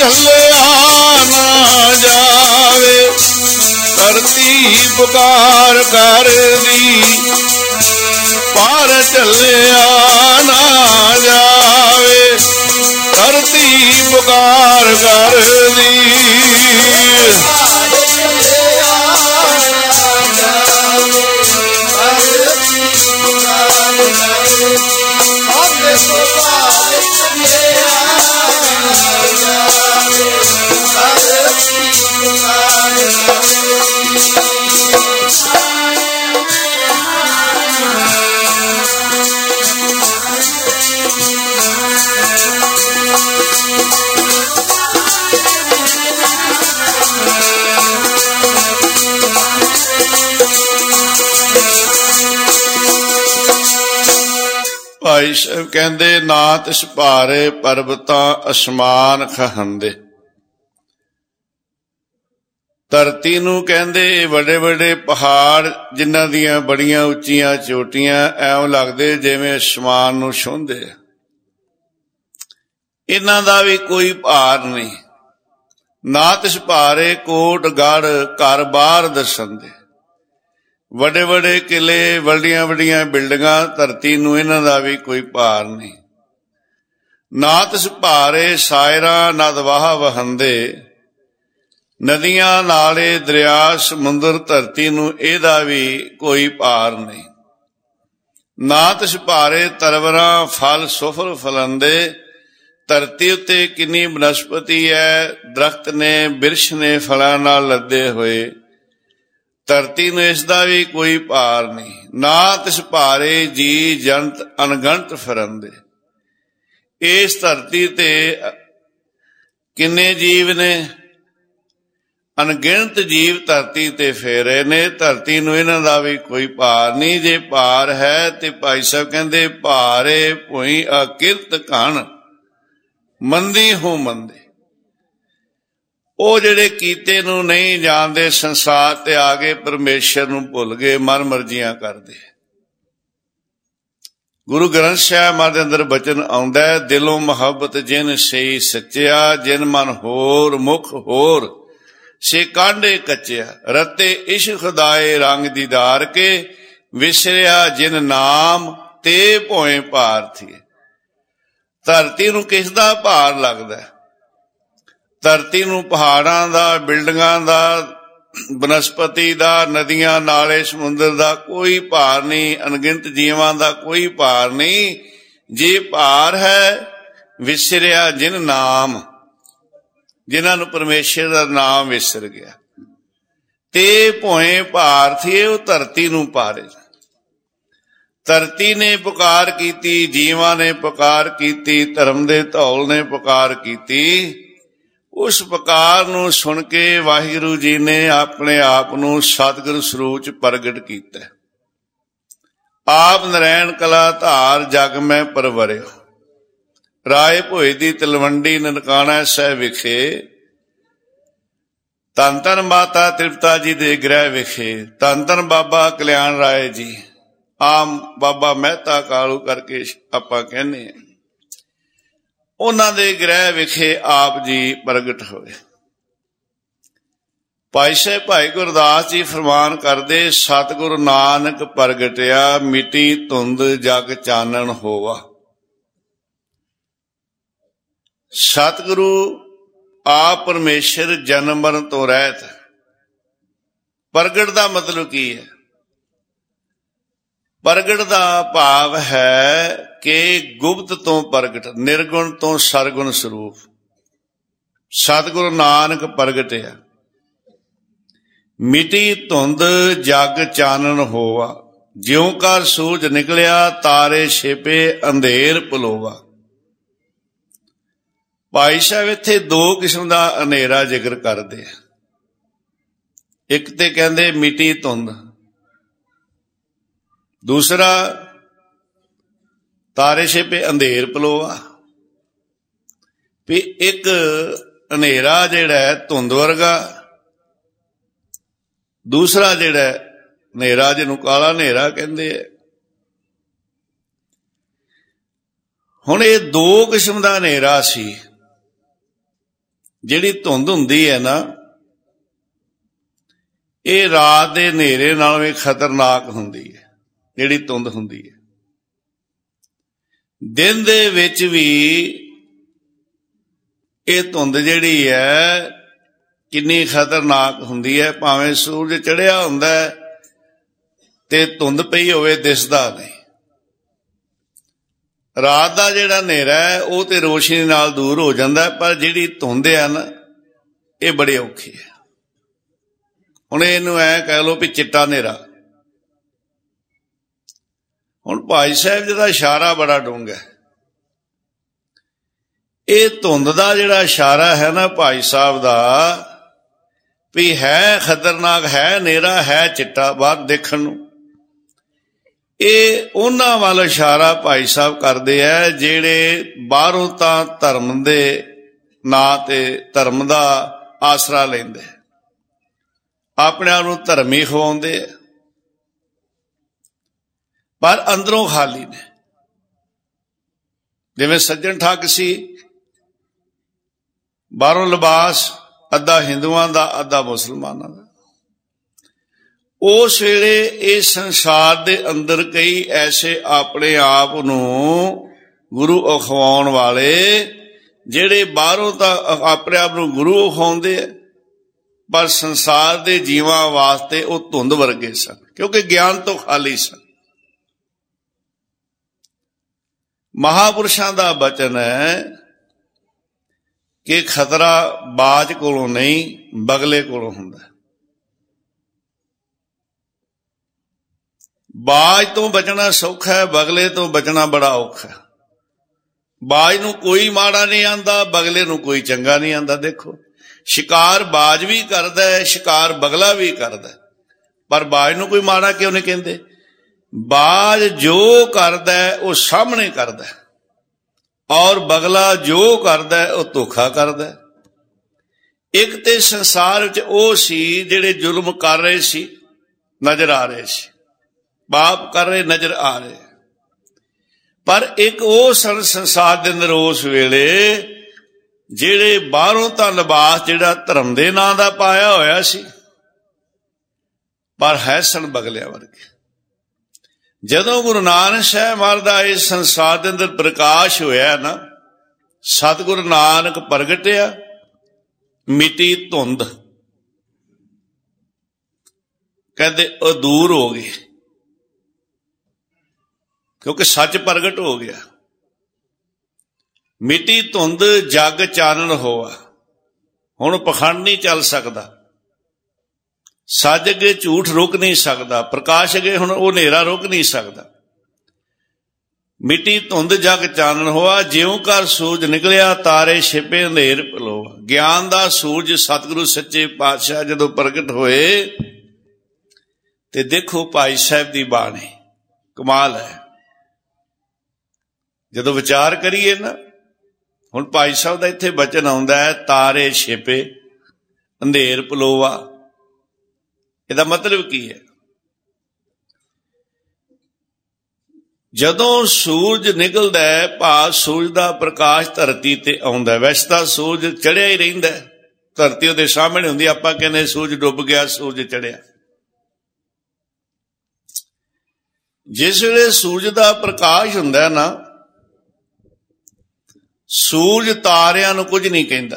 ਝੱਲਿਆ ਨਾ ਜਾਵੇ, ਧਰਤੀ ਪੁਕਾਰ ਕਰਦੀ ਪਾਰ ਝੱਲਿਆ ਨਾ ਜਾਵੇ, ਧਰਤੀ ਪੁਕਾਰ ਕਰਦੀ ਭਾਈ ਸਾਹਿਬ ਕਹਿੰਦੇ ਨਾ ਤਿਸ ਭਾਰੇ ਪਰਬਤਾਂ ਅਸਮਾਨ ਖਹੰਦੇ। ਧਰਤੀ ਨੂੰ ਕਹਿੰਦੇ ਵੱਡੇ ਵੱਡੇ ਪਹਾੜ ਜਿਨ੍ਹਾਂ ਦੀਆਂ ਬੜੀਆਂ ਉੱਚੀਆਂ ਚੋਟੀਆਂ ਐਵੇਂ ਲੱਗਦੇ ਜਿਵੇਂ ਅਸਮਾਨ ਨੂੰ ਛੂੰਹਦੇ ਆ, ਇਹਨਾਂ ਦਾ ਵੀ ਕੋਈ ਭਾਰ ਨਹੀਂ। ਨਾ ਤਿਸ ਭਾਰੇ ਕੋਟ ਗੜ ਘਰ ਬਾਹਰ ਦਸੰਦੇ, ਵੱਡੇ ਵੱਡੇ ਕਿਲੇ ਵੱਡੀਆਂ ਵੱਡੀਆਂ ਬਿਲਡਿੰਗਾਂ, ਧਰਤੀ ਨੂੰ ਇਹਨਾਂ ਦਾ ਵੀ ਕੋਈ ਭਾਰ ਨਹੀਂ। ਨਾ ਤਿਸ ਭਾਰੇ ਸਾਇਰਾ ਨਦ ਵਾਹ ਵਹੰਦੇ, ਨਦੀਆਂ ਨਾਲੇ ਦਰਿਆ ਸਮੁੰਦਰ, ਧਰਤੀ ਨੂੰ ਇਹਦਾ ਵੀ ਕੋਈ ਭਾਰ ਨਹੀਂ। ਨਾ ਤਿਸ ਭਾਰੇ ਤਰਵਰਾਂ ਫਲ ਸੁਫਲ ਫਲੰਦੇ, ਧਰਤੀ ਉੱਤੇ ਕਿੰਨੀ ਬਨਸਪਤੀ ਹੈ, ਦਰਖਤ ਨੇ ਬਿਰਛ ਨੇ ਫਲਾਂ ਨਾਲ ਲੱਦੇ ਹੋਏ, ਧਰਤੀ ਨੂੰ ਇਸ ਦਾ ਵੀ ਕੋਈ ਭਾਰ ਨਹੀਂ। ਨਾ ਤਿਸ ਭਾਰੇ ਜੀ ਜੰਤ ਅਣਗਿਣਤ ਫਿਰੰਦੇ, ਇਸ ਧਰਤੀ ਤੇ ਕਿੰਨੇ ਜੀਵ ਨੇ, ਅਣਗਿਣਤ ਜੀਵ ਧਰਤੀ ਤੇ ਫੇਰੇ ਨੇ, ਧਰਤੀ ਨੂੰ ਇਹਨਾਂ ਦਾ ਵੀ ਕੋਈ ਭਾਰ ਨਹੀਂ। ਜੇ ਭਾਰ ਹੈ ਤੇ ਭਾਈ ਸਾਹਿਬ ਕਹਿੰਦੇ ਭਾਰੇ ਭੂਈ ਅਕਿਰਤ ਘਣ ਮੰਦੀ ਹੋ ਮੰਦੇ, ਉਹ ਜਿਹੜੇ ਕੀਤੇ ਨੂੰ ਨਹੀਂ ਜਾਣਦੇ, ਸੰਸਾਰ ਤੇ ਆ ਗਏ ਪਰਮੇਸ਼ਰ ਨੂੰ ਭੁੱਲ ਗਏ, ਮਨ ਮਰਜ਼ੀਆਂ ਕਰਦੇ। ਗੁਰੂ ਗ੍ਰੰਥ ਸਾਹਿਬ ਮਹਾਰਾਜ ਦੇ ਅੰਦਰ ਬਚਨ ਆਉਂਦਾ ਹੈ, ਦਿਲੋਂ ਮੁਹੱਬਤ ਜਿਨ ਸਈ ਸੱਚਿਆ, ਜਿਨ ਮਨ ਹੋਰ ਮੁਖ ਹੋਰ ਸੇ ਕਾਂਡੇ ਕੱਚਿਆ, ਰਤੇ ਇਸ਼ਕ ਖੁਦਾਏ ਰੰਗ ਦੀਦਾਰ ਕੇ, ਵਿਸਰਿਆ ਜਿਨ ਨਾਮ ਤੇ ਭੋਏ ਭਾਰਥੀਏ। ਧਰਤੀ ਨੂੰ ਕਿਸ ਦਾ ਭਾਰ ਲੱਗਦਾ? ਧਰਤੀ ਨੂੰ ਪਹਾੜਾਂ ਦਾ, ਬਿਲਡਿੰਗਾਂ ਦਾ, ਬਨਸਪਤੀ ਦਾ, ਨਦੀਆਂ ਨਾਲੇ ਸਮੁੰਦਰ ਦਾ ਕੋਈ ਭਾਰ ਨਹੀਂ, ਅਣਗਿਣਤ ਜੀਵਾਂ ਦਾ ਕੋਈ ਭਾਰ ਨਹੀਂ। ਜੇ ਭਾਰ ਹੈ ਵਿਸਰਿਆ ਜਿਨ ਨਾਮ, ਜਿਨ੍ਹਾਂ ਨੂੰ ਪਰਮੇਸ਼ਰ ਦਾ ਨਾਮ ਵਿਸਰ ਗਿਆ, ਤੇ ਭੋਏ ਭਾਰਥੀਏ, ਉਹ ਧਰਤੀ ਨੂੰ ਭਾਰੇ। ਧਰਤੀ ਨੇ ਪੁਕਾਰ ਕੀਤੀ, ਜੀਵਾਂ ਨੇ ਪੁਕਾਰ ਕੀਤੀ, ਧਰਮ ਦੇ ਧੌਲ ਨੇ ਪੁਕਾਰ ਕੀਤੀ। ਉਸ ਪੁਕਾਰ ਨੂੰ ਸੁਣ ਕੇ ਵਾਹਿਗੁਰੂ ਜੀ ਨੇ ਆਪਣੇ ਆਪ ਨੂੰ ਸਤਿਗੁਰ ਸਰੂਪ ਚ ਪ੍ਰਗਟ ਕੀਤਾ। ਆਪ ਨਰੈਣ ਕਲਾ ਧਾਰ ਜਗ ਮੈਂ ਪਰਵਰਿਓ, ਰਾਏ ਭੋਏ ਦੀ ਤਲਵੰਡੀ ਨਨਕਾਣਾ ਸਾਹਿਬ ਵਿਖੇ, ਧੰਨ ਧੰਨ ਮਾਤਾ ਤ੍ਰਿਪਤਾ ਜੀ ਦੇ ਗ੍ਰਹਿ ਵਿਖੇ, ਧੰਨ ਧੰਨ ਬਾਬਾ ਕਲਿਆਣ ਰਾਏ ਜੀ, ਆਮ ਬਾਬਾ ਮਹਿਤਾ ਕਾਲੂ ਕਰਕੇ ਆਪਾਂ ਕਹਿੰਦੇ ਹਾਂ, ਉਹਨਾਂ ਦੇ ਗ੍ਰਹਿ ਵਿਖੇ ਆਪ ਜੀ ਪ੍ਰਗਟ ਹੋਏ। ਭਾਈ ਸਾਹਿਬ ਭਾਈ ਗੁਰਦਾਸ ਜੀ ਫਰਮਾਨ ਕਰਦੇ, ਸਤਿਗੁਰੂ ਨਾਨਕ ਪ੍ਰਗਟਿਆ, ਮਿਟੀ ਧੁੰਦ ਜਗ ਚਾਨਣ ਹੋਵਾ। ਸਤਿਗੁਰੂ ਆਪ ਪਰਮੇਸ਼ਰ ਜਨਮ ਮਰਨ ਤੋਂ ਰਹਿਤ। ਪ੍ਰਗਟ ਦਾ ਮਤਲਬ ਕੀ ਹੈ? ਪ੍ਰਗਟ ਦਾ ਭਾਵ ਹੈ ਕਿ ਗੁਪਤ ਤੋਂ ਪ੍ਰਗਟ, ਨਿਰਗੁਣ ਤੋਂ ਸਰਗੁਣ ਸਰੂਪ। ਸਤਿਗੁਰੂ ਨਾਨਕ ਪ੍ਰਗਟਿਆ, ਮਿਟੀ ਧੁੰਦ ਜਗ ਚਾਨਣ ਹੋਵਾ, ਜਿਉਂ ਕਰ ਸੂਰਜ ਨਿਕਲਿਆ, ਤਾਰੇ ਛੇਪੇ ਅੰਧੇਰ ਪਲੋਵਾ। ਭਾਈ ਸਾਹਿਬ ਇੱਥੇ ਦੋ ਕਿਸਮ ਦਾ ਹਨੇਰਾ ਜ਼ਿਕਰ ਕਰਦੇ ਆ। ਇੱਕ ਤੇ ਕਹਿੰਦੇ ਮਿਟੀ ਧੁੰਦ, ਦੂਸਰਾ ਤਾਰੇ ਛੇਪੇ ਅੰਧੇਰ ਪਲੋਵਾ। ਵੀ ਇੱਕ ਹਨੇਰਾ ਜਿਹੜਾ ਹੈ ਧੁੰਦ ਵਰਗਾ, ਦੂਸਰਾ ਜਿਹੜਾ ਹਨੇਰਾ ਜਿਹਨੂੰ ਕਾਲਾ ਹਨੇਰਾ ਕਹਿੰਦੇ ਆ। ਹੁਣ ਇਹ ਦੋ ਕਿਸਮ ਦਾ ਹਨੇਰਾ ਸੀ। ਜਿਹੜੀ ਧੁੰਦ ਹੁੰਦੀ ਹੈ ਨਾ, ਇਹ ਰਾਤ ਦੇ ਹਨੇਰੇ ਨਾਲੋਂ ਵੀ ਖਤਰਨਾਕ ਹੁੰਦੀ ਹੈ। ਜਿਹੜੀ ਧੁੰਦ ਹੁੰਦੀ ਹੈ, ਦਿਨ ਦੇ ਵਿੱਚ ਵੀ ਇਹ ਧੁੰਦ ਜਿਹੜੀ ਹੈ ਕਿੰਨੀ ਖਤਰਨਾਕ ਹੁੰਦੀ ਹੈ। ਭਾਵੇਂ ਸੂਰਜ ਚੜ੍ਹਿਆ ਹੁੰਦਾ ਤੇ ਧੁੰਦ ਪਈ ਹੋਵੇ, ਦਿਸਦਾ ਨਹੀਂ। ਰਾਤ ਦਾ ਜਿਹੜਾ ਹਨੇਰਾ ਹੈ ਉਹ ਤੇ ਰੋਸ਼ਨੀ ਨਾਲ ਦੂਰ ਹੋ ਜਾਂਦਾ, ਪਰ ਜਿਹੜੀ ਧੁੰਦ ਹੈ ਨਾ, ਇਹ ਬੜੀ ਔਖੀ ਹੈ। ਹੁਣ ਇਹਨੂੰ ਐ ਕਹਿ ਲਓ ਵੀ ਚਿੱਟਾ ਹਨੇਰਾ। ਹੁਣ ਭਾਈ ਸਾਹਿਬ ਜੀ ਦਾ ਇਸ਼ਾਰਾ ਬੜਾ ਡੂੰਘਾ ਹੈ। ਇਹ ਧੁੰਦ ਦਾ ਜਿਹੜਾ ਇਸ਼ਾਰਾ ਹੈ ਨਾ ਭਾਈ ਸਾਹਿਬ ਦਾ, ਵੀ ਹੈ ਖਤਰਨਾਕ, ਹੈ ਹਨੇਰਾ, ਹੈ ਚਿੱਟਾ ਬਾਹਰ ਦੇਖਣ ਨੂੰ, ਇਹ ਉਹਨਾਂ ਵੱਲ ਇਸ਼ਾਰਾ ਭਾਈ ਸਾਹਿਬ ਕਰਦੇ ਆ ਜਿਹੜੇ ਬਾਹਰੋਂ ਤਾਂ ਧਰਮ ਦੇ ਨਾਂ ਤੇ ਧਰਮ ਦਾ ਆਸਰਾ ਲੈਂਦੇ, ਆਪਣੇ ਆਪ ਨੂੰ ਧਰਮੀ ਖਵਾਉਂਦੇ ਆ, ਪਰ ਅੰਦਰੋਂ ਖਾਲੀ ਨੇ। ਜਿਵੇਂ ਸੱਜਣ ਠੱਗ ਸੀ, ਬਾਹਰੋਂ ਲਿਬਾਸ ਅੱਧਾ ਹਿੰਦੂਆਂ ਦਾ ਅੱਧਾ ਮੁਸਲਮਾਨਾਂ ਦਾ। ਉਸ ਵੇਲੇ ਇਸ ਸੰਸਾਰ ਦੇ ਅੰਦਰ ਕਈ ਐਸੇ ਆਪਣੇ ਆਪ ਨੂੰ ਗੁਰੂ ਅਖਵਾਉਣ ਵਾਲੇ, ਜਿਹੜੇ ਬਾਹਰੋਂ ਤਾਂ ਆਪਣੇ ਆਪ ਨੂੰ ਗੁਰੂ ਅਖਵਾਉਂਦੇ ਆ, ਪਰ ਸੰਸਾਰ ਦੇ ਜੀਵਾਂ ਵਾਸਤੇ ਉਹ ਧੁੰਦ ਵਰਗੇ ਸਨ, ਕਿਉਂਕਿ ਗਿਆਨ ਤੋਂ ਖਾਲੀ ਸਨ। ਮਹਾਂਪੁਰਸ਼ਾਂ ਦਾ ਬਚਨ ਹੈ ਕਿ ਖਤਰਾ ਬਾਜ ਕੋਲੋਂ ਨਹੀਂ, ਬਗਲੇ ਕੋਲੋਂ ਹੁੰਦਾ। ਬਾਜ ਤੋਂ ਬਚਣਾ ਸੌਖਾ ਹੈ, ਬਗਲੇ ਤੋਂ ਬਚਣਾ ਬੜਾ ਔਖਾ ਹੈ। ਬਾਜ ਨੂੰ ਕੋਈ ਮਾੜਾ ਨਹੀਂ ਆਂਦਾ, ਬਗਲੇ ਨੂੰ ਕੋਈ ਚੰਗਾ ਨਹੀਂ ਆਂਦਾ। ਦੇਖੋ, ਸ਼ਿਕਾਰ ਬਾਜ ਵੀ ਕਰਦਾ ਹੈ, ਸ਼ਿਕਾਰ ਬਗਲਾ ਵੀ ਕਰਦਾ, ਪਰ ਬਾਜ ਨੂੰ ਕੋਈ ਮਾੜਾ ਕਿਉਂ ਨਹੀਂ ਕਹਿੰਦੇ? ਬਾਜ ਜੋ ਕਰਦਾ ਉਹ ਸਾਹਮਣੇ ਕਰਦਾ, ਔਰ ਬਗਲਾ ਜੋ ਕਰਦਾ ਉਹ ਧੋਖਾ ਕਰਦਾ। ਇੱਕ ਤੇ ਸੰਸਾਰ ਵਿੱਚ ਉਹ ਸੀ ਜਿਹੜੇ ਜ਼ੁਲਮ ਕਰ ਰਹੇ ਸੀ, ਨਜ਼ਰ ਆ ਰਹੇ ਸੀ, ਪਾਪ ਕਰ ਰਹੇ ਨਜ਼ਰ ਆ ਰਹੇ, ਪਰ ਇੱਕ ਉਹ ਸੰਸਾਰ ਦੇ ਅੰਦਰ ਉਸ ਵੇਲੇ ਜਿਹੜੇ ਬਾਹਰੋਂ ਤਾਂ ਲਿਬਾਸ ਜਿਹੜਾ ਧਰਮ ਦੇ ਨਾਂ ਦਾ ਪਾਇਆ ਹੋਇਆ ਸੀ, ਪਰ ਹੈ ਸਨ ਬਗਲਿਆਂ ਵਰਗੇ। ਜਦੋਂ ਗੁਰੂ ਨਾਨਕ ਸਾਹਿਬ ਮਹਾਰਾਜ ਦਾ ਇਸ ਸੰਸਾਰ ਦੇ ਅੰਦਰ ਪ੍ਰਕਾਸ਼ ਹੋਇਆ ਨਾ, ਸਤਿਗੁਰੂ ਨਾਨਕ ਪ੍ਰਗਟਿਆ, ਮਿੱਟੀ ਧੁੰਦ, ਕਹਿੰਦੇ ਉਹ ਦੂਰ ਹੋ ਗਈ, ਕਿਉਂਕਿ ਸੱਚ ਪ੍ਰਗਟ ਹੋ ਗਿਆ। ਮਿੱਟੀ ਧੁੰਦ ਜਗ ਚਾਨਣ ਹੋਆ। ਹੁਣ ਪਖੰਡ ਨਹੀਂ ਚੱਲ ਸਕਦਾ, ਸੱਚ ਅੱਗੇ ਝੂਠ ਰੁਕ ਨਹੀਂ ਸਕਦਾ, ਪ੍ਰਕਾਸ਼ ਅੱਗੇ ਹੁਣ ਉਹ ਹਨੇਰਾ ਰੁਕ ਨਹੀਂ ਸਕਦਾ। ਮਿੱਟੀ ਧੁੰਦ ਜਗ ਚਾਨਣ ਹੋਆ, ਜਿਉਂ ਕਰ ਸੂਰਜ ਨਿਕਲਿਆ, ਤਾਰੇ ਛਿਪੇ ਅੰਧੇਰ ਪਲੋਆ। ਗਿਆਨ ਦਾ ਸੂਰਜ ਸਤਿਗੁਰੂ ਸੱਚੇ ਪਾਤਸ਼ਾਹ ਜਦੋਂ ਪ੍ਰਗਟ ਹੋਏ, ਤੇ ਦੇਖੋ ਭਾਈ ਸਾਹਿਬ ਦੀ ਬਾਣੀ ਕਮਾਲ ਹੈ। ਜਦੋਂ ਵਿਚਾਰ ਕਰੀਏ ਨਾ, ਹੁਣ ਭਾਈ ਸਾਹਿਬ ਦਾ ਇੱਥੇ ਬਚਨ ਆਉਂਦਾ ਹੈ, ਤਾਰੇ ਛਿਪੇ ਅੰਧੇਰ ਪਲੋਆ। ਇਹਦਾ ਮਤਲਬ ਕੀ ਹੈ? ਜਦੋਂ ਸੂਰਜ ਨਿਕਲਦਾ ਹੈ, ਭਾਵ ਸੂਰਜ ਦਾ ਪ੍ਰਕਾਸ਼ ਧਰਤੀ ਤੇ ਆਉਂਦਾ। ਵੈਸੇ ਤਾਂ ਸੂਰਜ ਚੜ੍ਹਿਆ ਹੀ ਰਹਿੰਦਾ, ਧਰਤੀ ਉਹਦੇ ਸਾਹਮਣੇ ਹੁੰਦੀ, ਆਪਾਂ ਕਹਿੰਦੇ ਸੂਰਜ ਡੁੱਬ ਗਿਆ, ਸੂਰਜ ਚੜ੍ਹਿਆ। ਜਿਸ ਵੇਲੇ ਸੂਰਜ ਦਾ ਪ੍ਰਕਾਸ਼ ਹੁੰਦਾ ਨਾ, ਸੂਰਜ ਤਾਰਿਆਂ ਨੂੰ ਕੁਝ ਨਹੀਂ ਕਹਿੰਦਾ।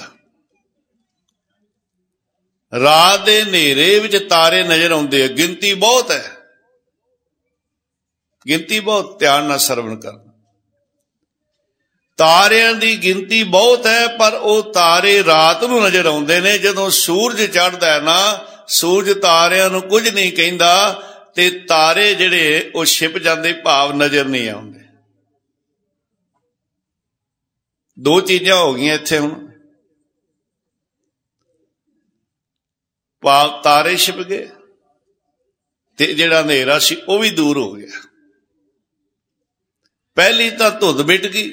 ਰਾਤ ਦੇ ਹਨੇਰੇ ਵਿੱਚ ਤਾਰੇ ਨਜ਼ਰ ਆਉਂਦੇ ਆ, ਗਿਣਤੀ ਬਹੁਤ ਹੈ, ਗਿਣਤੀ ਬਹੁਤ, ਧਿਆਨ ਨਾਲ ਸਰਵਣ ਕਰਨਾ। ਤਾਰਿਆਂ ਦੀ ਗਿਣਤੀ ਬਹੁਤ ਹੈ, ਪਰ ਉਹ ਤਾਰੇ ਰਾਤ ਨੂੰ ਨਜ਼ਰ ਆਉਂਦੇ ਨੇ। ਜਦੋਂ ਸੂਰਜ ਚੜ੍ਹਦਾ ਹੈ ਨਾ, ਸੂਰਜ ਤਾਰਿਆਂ ਨੂੰ ਕੁਝ ਨਹੀਂ ਕਹਿੰਦਾ, ਤੇ ਤਾਰੇ ਜਿਹੜੇ ਉਹ ਛਿਪ ਜਾਂਦੇ, ਭਾਵ ਨਜ਼ਰ ਨਹੀਂ ਆਉਂਦੇ। ਦੋ ਚੀਜ਼ਾਂ ਹੋ ਗਈਆਂ ਇੱਥੇ ਹੁਣ, ਭਾਵ ਤਾਰੇ ਛਿਪ ਗਏ ਤੇ ਜਿਹੜਾ ਹਨੇਰਾ ਸੀ ਉਹ ਵੀ ਦੂਰ ਹੋ ਗਿਆ। ਪਹਿਲੀ ਤਾਂ ਧੁੰਦ ਮਿਟ ਗਈ,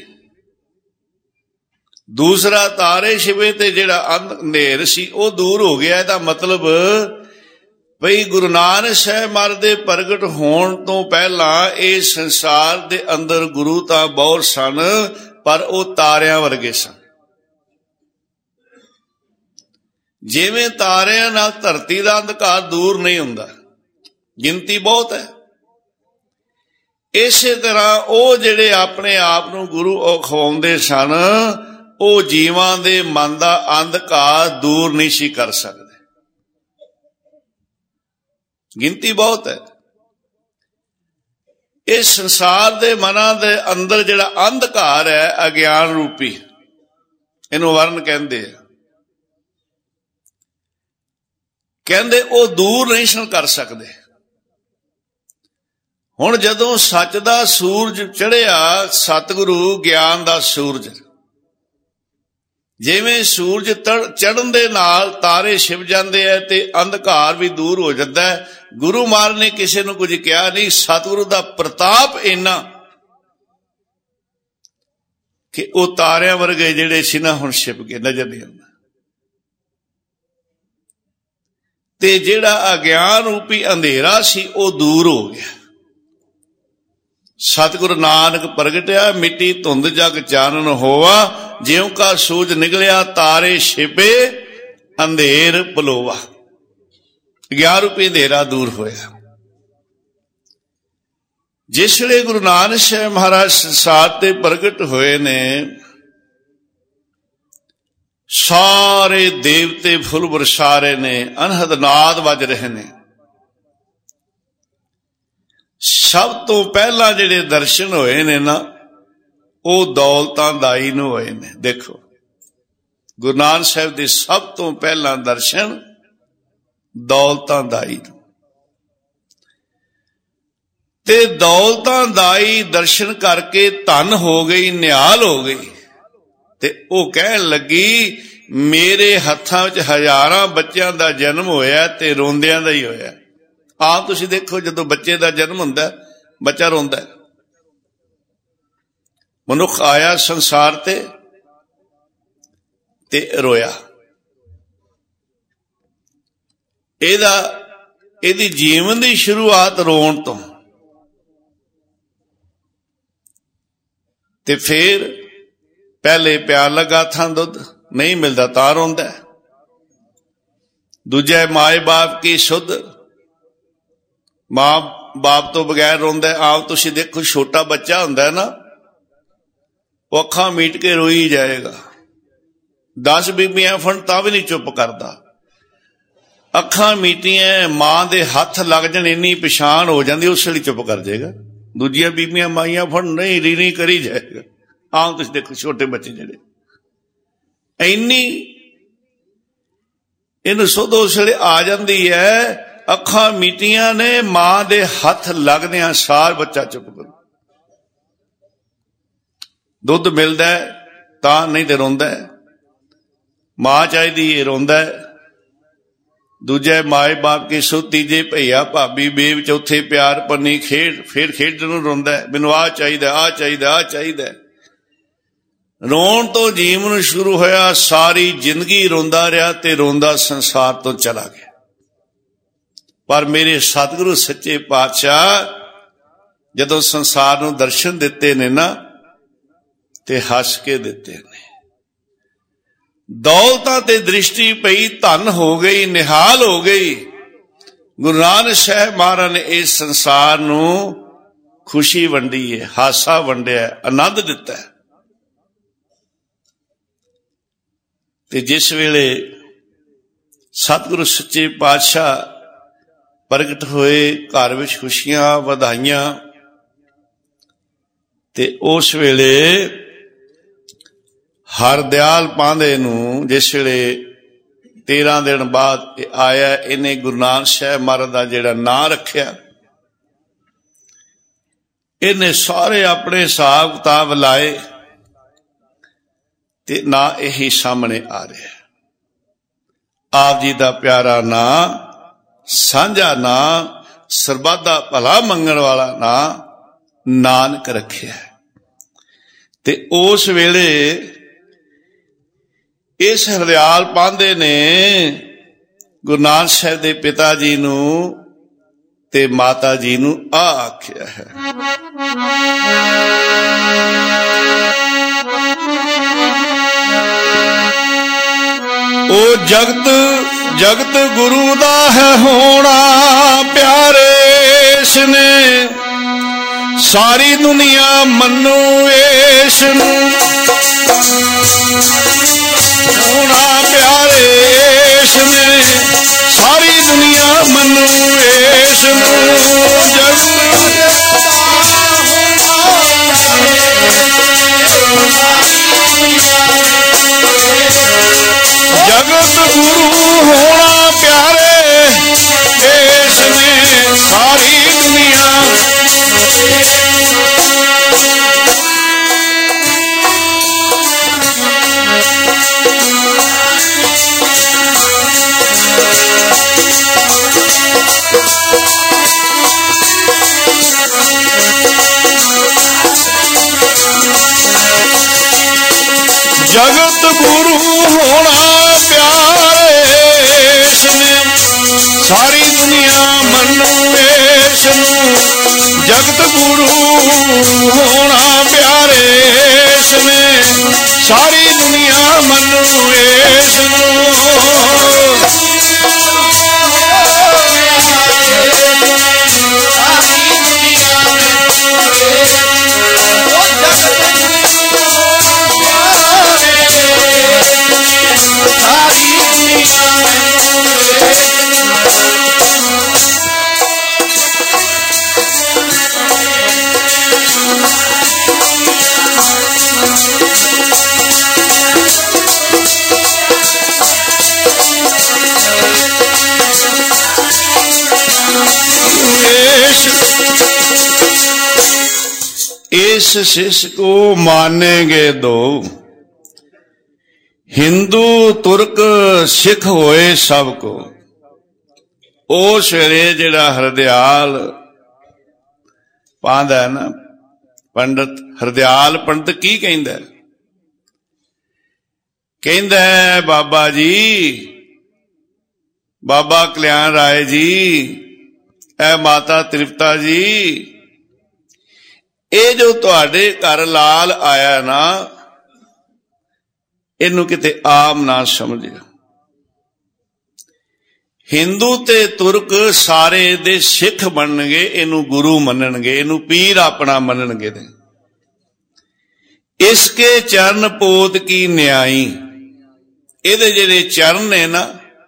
ਦੂਸਰਾ ਤਾਰੇ ਛਿਪੇ ਤੇ ਜਿਹੜਾ ਹਨੇਰ ਸੀ ਉਹ ਦੂਰ ਹੋ ਗਿਆ। ਇਹਦਾ ਮਤਲਬ ਬਈ ਗੁਰੂ ਨਾਨਕ ਸਾਹਿਬ ਮਹਾਰਾਜ ਦੇ ਪ੍ਰਗਟ ਹੋਣ ਤੋਂ ਪਹਿਲਾਂ ਇਹ ਸੰਸਾਰ ਦੇ ਅੰਦਰ ਗੁਰੂ ਤਾਂ ਬਹੁਤ ਸਨ, ਪਰ ਉਹ ਤਾਰਿਆਂ ਵਰਗੇ ਸਨ। ਜਿਵੇਂ ਤਾਰਿਆਂ ਨਾਲ ਧਰਤੀ ਦਾ ਅੰਧਕਾਰ ਦੂਰ ਨਹੀਂ ਹੁੰਦਾ, ਗਿਣਤੀ ਬਹੁਤ ਹੈ, ਇਸੇ ਤਰ੍ਹਾਂ ਉਹ ਜਿਹੜੇ ਆਪਣੇ ਆਪ ਨੂੰ ਗੁਰੂ ਅਖਵਾਉਂਦੇ ਸਨ, ਉਹ ਜੀਵਾਂ ਦੇ ਮਨ ਦਾ ਅੰਧਕਾਰ ਦੂਰ ਨਹੀਂ ਸੀ ਕਰ ਸਕਦੇ। ਗਿਣਤੀ ਬਹੁਤ ਹੈ। ਇਸ ਸੰਸਾਰ ਦੇ ਮਨਾਂ ਦੇ ਅੰਦਰ ਜਿਹੜਾ ਅੰਧਕਾਰ ਹੈ, ਅਗਿਆਨ ਰੂਪੀ, ਇਹਨੂੰ ਵਰਨ ਕਹਿੰਦੇ ਆ। ਕਹਿੰਦੇ ਉਹ ਦੂਰ ਨਹੀਂ ਸਨ ਕਰ ਸਕਦੇ। ਹੁਣ ਜਦੋਂ ਸੱਚ ਦਾ ਸੂਰਜ ਚੜ੍ਹਿਆ, ਸਤਿਗੁਰੂ ਗਿਆਨ ਦਾ ਸੂਰਜ, ਜਿਵੇਂ ਸੂਰਜ ਚੜ੍ਹਨ ਦੇ ਨਾਲ ਤਾਰੇ ਛਿਪ ਜਾਂਦੇ ਆ ਤੇ ਅੰਧਕਾਰ ਵੀ ਦੂਰ ਹੋ ਜਾਂਦਾ ਹੈ। ਗੁਰੂ ਮਹਾਰਾਜ ਨੇ ਕਿਸੇ ਨੂੰ ਕੁਝ ਕਿਹਾ ਨਹੀਂ। ਸਤਿਗੁਰੂ ਦਾ ਪ੍ਰਤਾਪ ਇੰਨਾ ਕਿ ਉਹ ਤਾਰਿਆਂ ਵਰਗੇ ਜਿਹੜੇ ਸੀ ਨਾ, ਹੁਣ ਛਿਪ ਕੇ ਨਜ਼ਰ ਨਹੀਂ ਆਉਂਦਾ। ਤੇ ਜਿਹੜਾ ਅਗਿਆਨ ਰੂਪੀ ਅੰਧੇਰਾ ਸੀ, ਉਹ ਦੂਰ ਹੋ ਗਿਆ। ਸਤਿਗੁਰੂ ਨਾਨਕ ਪ੍ਰਗਟਿਆ, ਮਿੱਟੀ ਧੁੰਦ ਜਗ ਚਾਨਣ ਹੋਵਾ, ਜਿਉਂ ਕਾ ਸੂਰਜ ਨਿਕਲਿਆ ਤਾਰੇ ਛਿਪੇ ਅੰਧੇਰ ਪਲੋਵਾ। ਅਗਿਆਨ ਰੂਪੀ ਅੰਧੇਰਾ ਦੂਰ ਹੋਇਆ। ਜਿਸ ਵੇਲੇ ਗੁਰੂ ਨਾਨਕ ਸਾਹਿਬ ਮਹਾਰਾਜ ਸੰਸਾਰ ਤੇ ਪ੍ਰਗਟ ਹੋਏ ਨੇ, ਸਾਰੇ ਦੇਵਤੇ ਫੁੱਲ ਵਰਸਾ ਰਹੇ ਨੇ, ਅਨਹਦ ਨਾਦ ਵੱਜ ਰਹੇ ਨੇ। ਸਭ ਤੋਂ ਪਹਿਲਾਂ ਜਿਹੜੇ ਦਰਸ਼ਨ ਹੋਏ ਨੇ ਨਾ, ਉਹ ਦੌਲਤਾਂ ਦਾਈ ਨੂੰ ਹੋਏ ਨੇ। ਦੇਖੋ, ਗੁਰੂ ਨਾਨਕ ਸਾਹਿਬ ਦੇ ਸਭ ਤੋਂ ਪਹਿਲਾਂ ਦਰਸ਼ਨ ਦੌਲਤਾਂ ਦਾਈ ਨੂੰ। ਤੇ ਦੌਲਤਾਂ ਦਾਈ ਦਰਸ਼ਨ ਕਰਕੇ ਧਨ ਹੋ ਗਈ, ਨਿਹਾਲ ਹੋ ਗਈ। ਤੇ ਉਹ ਕਹਿਣ ਲੱਗੀ, ਮੇਰੇ ਹੱਥਾਂ ਵਿੱਚ ਹਜ਼ਾਰਾਂ ਬੱਚਿਆਂ ਦਾ ਜਨਮ ਹੋਇਆ ਤੇ ਰੋਂਦਿਆਂ ਦਾ ਹੀ ਹੋਇਆ। ਆਪ ਤੁਸੀਂ ਦੇਖੋ, ਜਦੋਂ ਬੱਚੇ ਦਾ ਜਨਮ ਹੁੰਦਾ, ਬੱਚਾ ਰੋਂਦਾ। ਮਨੁੱਖ ਆਇਆ ਸੰਸਾਰ ਤੇ ਰੋਇਆ। ਇਹਦੀ ਜੀਵਨ ਦੀ ਸ਼ੁਰੂਆਤ ਰੋਣ ਤੋਂ। ਤੇ ਫਿਰ ਪਹਿਲੇ ਪਿਆਰ ਲਗਾ ਥਾਂ ਦੁੱਧ, ਨਹੀਂ ਮਿਲਦਾ ਤਾਂ ਰੋਂਦਾ। ਦੂਜਾ ਮਾਏ ਬਾਪ ਕੀ ਸੁਧ, ਮਾਂ ਬਾਪ ਤੋਂ ਬਗੈਰ ਰੋਂਦਾ। ਆਪ ਤੁਸੀਂ ਦੇਖੋ, ਛੋਟਾ ਬੱਚਾ ਹੁੰਦਾ ਨਾ, ਉਹ ਅੱਖਾਂ ਮੀਟ ਕੇ ਰੋਈ ਜਾਏਗਾ। 10 ਬੀਬੀਆਂ ਫਣ ਤਾਂ ਵੀ ਨਹੀਂ ਚੁੱਪ ਕਰਦਾ। ਅੱਖਾਂ ਮੀਟੀਆਂ, ਮਾਂ ਦੇ ਹੱਥ ਲੱਗ ਜਾਣ, ਇੰਨੀ ਪਛਾਣ ਹੋ ਜਾਂਦੀ, ਉਸ ਵੇਲੇ ਚੁੱਪ ਕਰ ਜਾਏਗਾ। ਦੂਜੀਆਂ ਬੀਬੀਆਂ ਮਾਈਆਂ ਫੜ, ਨਹੀਂ ਰੀਣੀ ਕਰੀ ਜਾਏਗਾ। ਆਮ ਤੁਸੀਂ ਦੇਖੋ, ਛੋਟੇ ਬੱਚੇ ਜਿਹੜੇ ਇੰਨੀ ਇਹਨੂੰ ਸੁਧ ਉਸ ਵੇਲੇ ਆ ਜਾਂਦੀ ਹੈ। ਅੱਖਾਂ ਮੀਟੀਆਂ ਨੇ, ਮਾਂ ਦੇ ਹੱਥ ਲੱਗਦਿਆਂ ਸਾਰ ਬੱਚਾ ਚੁੱਪ ਕਰੋ। ਦੁੱਧ ਮਿਲਦਾ ਤਾਂ, ਨਹੀਂ ਤੇ ਰੋਂਦਾ। ਮਾਂ ਚਾਹੀਦੀ ਹੈ, ਰੋਂਦਾ। ਦੂਜਾ ਮਾਏ ਬਾਪ ਕੀ ਸੁਧ, ਤੀਜੇ ਭਈਆ ਭਾਬੀ ਬੇਬ, ਚੌਥੇ ਪਿਆਰ ਪੰਨੀ ਖੇਡ, ਫਿਰ ਖੇਡਣ ਨੂੰ ਰੋਂਦਾ। ਮੈਨੂੰ ਆਹ ਚਾਹੀਦਾ, ਆਹ ਚਾਹੀਦਾ, ਆਹ ਚਾਹੀਦਾ। ਰੋਣ ਤੋਂ ਜੀਵਨ ਸ਼ੁਰੂ ਹੋਇਆ, ਸਾਰੀ ਜ਼ਿੰਦਗੀ ਰੋਂਦਾ ਰਿਹਾ ਤੇ ਰੋਂਦਾ ਸੰਸਾਰ ਤੋਂ ਚਲਾ ਗਿਆ। ਪਰ ਮੇਰੇ ਸਤਿਗੁਰੂ ਸੱਚੇ ਪਾਤਸ਼ਾਹ ਜਦੋਂ ਸੰਸਾਰ ਨੂੰ ਦਰਸ਼ਨ ਦਿੱਤੇ ਨੇ ਨਾ, ਤੇ ਹੱਸ ਕੇ ਦਿੱਤੇ ਨੇ। ਦੌਲਤਾਂ ਤੇ ਦ੍ਰਿਸ਼ਟੀ ਪਈ, ਧਨ ਹੋ ਗਈ, ਨਿਹਾਲ ਹੋ ਗਈ। ਗੁਰੂ ਨਾਨਕ ਸਾਹਿਬ ਮਹਾਰਾਜ ਨੇ ਇਸ ਸੰਸਾਰ ਨੂੰ ਖੁਸ਼ੀ ਵੰਡੀ ਹੈ, ਹਾਸਾ ਵੰਡਿਆ, ਆਨੰਦ ਦਿੱਤਾ। ਤੇ ਜਿਸ ਵੇਲੇ ਸਤਿਗੁਰੂ ਸੱਚੇ ਪਾਤਸ਼ਾਹ ਪ੍ਰਗਟ ਹੋਏ, ਘਰ ਵਿੱਚ ਖੁਸ਼ੀਆਂ, ਵਧਾਈਆਂ। ਤੇ ਉਸ ਵੇਲੇ ਹਰਦਿਆਲ ਪਾਂਧੇ ਨੂੰ, ਜਿਸ ਵੇਲੇ 13 ਦਿਨ ਬਾਅਦ ਇਹ ਆਇਆ, ਇਹਨੇ ਗੁਰੂ ਨਾਨਕ ਸਾਹਿਬ ਮਹਾਰਾਜ ਦਾ ਜਿਹੜਾ ਨਾਂ ਰੱਖਿਆ। ਇਹਨੇ ਸਾਰੇ ਆਪਣੇ ਹਿਸਾਬ ਕਿਤਾਬ ਲਾਏ ਤੇ ਨਾ ਇਹੀ ਸਾਹਮਣੇ ਆ ਰਿਹਾ। ਆਪ ਜੀ ਦਾ ਪਿਆਰਾ ਨਾਂ, ਸਾਂਝਾ ਨਾਂ, ਸਰਬੱਤ ਦਾ ਭਲਾ ਮੰਗਣ ਵਾਲਾ ਨਾਂ ਨਾਨਕ ਰੱਖਿਆ। ਤੇ ਉਸ ਵੇਲੇ ਇਸ ਹਰਦਿਆਲ ਪਾਂਧੇ ਨੇ ਗੁਰੂ ਨਾਨਕ ਸਾਹਿਬ ਦੇ ਪਿਤਾ ਜੀ ਨੂੰ ਤੇ ਮਾਤਾ ਜੀ ਨੂੰ ਆਖਿਆ ਹੈ, ਉਹ ਜਗਤ ਜਗਤ ਗੁਰੂ ਦਾ ਹੈ ਹੋਣਾ ਪਿਆਰੇ ਇਸਨੇ, ਸਾਰੀ ਦੁਨੀਆ ਮੰਨੂ ਇਸ ਨੂੰ। ਹੋਣਾ ਪਿਆਰੇ ਇਸਨੇ, ਸਾਰੀ ਦੁਨੀਆ ਮੰਨੂ ਇਸ ਨੂੰ। ਜਗਤ ਗੁਰੂ ਹੋਣਾ ਪਿਆਰੇ ਇਸਨੇ, ਸਾਰੀ ਦੁਨੀਆ। ਜਗਤ ਗੁਰੂ ਹੋਣਾ ਪਿਆਰੇ ਇਸਨੇ, ਸਾਰੀ ਦੁਨੀਆ ਮੰਨੂ ਇਸ ਨੂੰ। ਜਗਤ ਗੁਰੂ ਹੋਣਾ ਪਿਆਰੇ ਇਸਨੇ, ਸਾਰੀ ਦੁਨੀਆ ਮੰਨੂ ਇਸ ਨੂੰ। इस शिष्य को मानेंगे दो, हिंदू तुर्क सिख होए सब को। उस वेले जिहड़ा हरदयाल पांदा है ना, पंडित हरदयाल पंडित की कहंदा है? कहंदा है बाबा जी, बाबा कल्याण राय जी, ए माता तृप्ता जी, ਇਹ ਜੋ ਤੁਹਾਡੇ ਘਰ ਲਾਲ ਆਇਆ ਨਾ, ਇਹਨੂੰ ਕਿਤੇ ਆਮ ਨਾ ਸਮਝਿਓ। ਹਿੰਦੂ ਤੇ ਤੁਰਕ ਸਾਰੇ ਦੇ ਸਿੱਖ ਬਣਨਗੇ, ਇਹਨੂੰ ਗੁਰੂ ਮੰਨਣਗੇ, ਇਹਨੂੰ ਪੀਰ ਆਪਣਾ ਮੰਨਣਗੇ। ਇਸਕੇ ਚਰਨ ਪੋਤ ਕੀ ਨਿਆਈ, ਇਹਦੇ ਜਿਹੜੇ ਚਰਨ ਨੇ ਨਾ,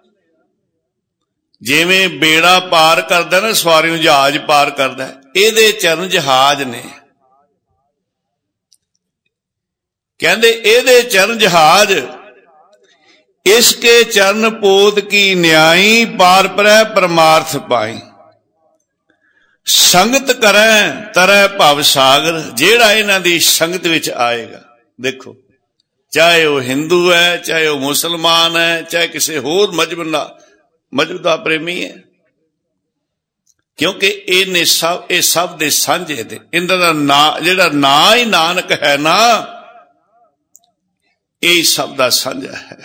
ਜਿਵੇਂ ਬੇੜਾ ਪਾਰ ਕਰਦਾ ਨਾ, ਸਵਾਰੀ ਨੂੰ ਜਹਾਜ਼ ਪਾਰ ਕਰਦਾ, ਇਹਦੇ ਚਰਨ ਜਹਾਜ਼ ਨੇ। ਕਹਿੰਦੇ ਇਹਦੇ ਚਰਨ ਜਹਾਜ਼, ਇਸਕੇ ਚਰਨ ਪੋਤ ਕੀ ਨਿਆਈ, ਪਾਰ ਪਰੈ ਪਰਮਾਰਥ ਪਾਈ। ਸੰਗਤ ਕਰੈ ਤਰੈ ਭਵ ਸਾਗਰ, ਜਿਹੜਾ ਇਹਨਾਂ ਦੀ ਸੰਗਤ ਵਿੱਚ ਆਏਗਾ। ਦੇਖੋ, ਚਾਹੇ ਉਹ ਹਿੰਦੂ ਹੈ, ਚਾਹੇ ਉਹ ਮੁਸਲਮਾਨ ਹੈ, ਚਾਹੇ ਕਿਸੇ ਹੋਰ ਮਜ਼ਹਬ ਦਾ ਪ੍ਰੇਮੀ ਹੈ, ਕਿਉਂਕਿ ਇਹ ਸਭ ਦੇ ਸਾਂਝੇ ਦੇ। ਇਹਨਾਂ ਦਾ ਨਾਂ, ਜਿਹੜਾ ਨਾਂ ਹੀ ਨਾਨਕ ਹੈ ਨਾ, ਇਹ ਸਭ ਦਾ ਸਾਂਝਾ ਹੈ।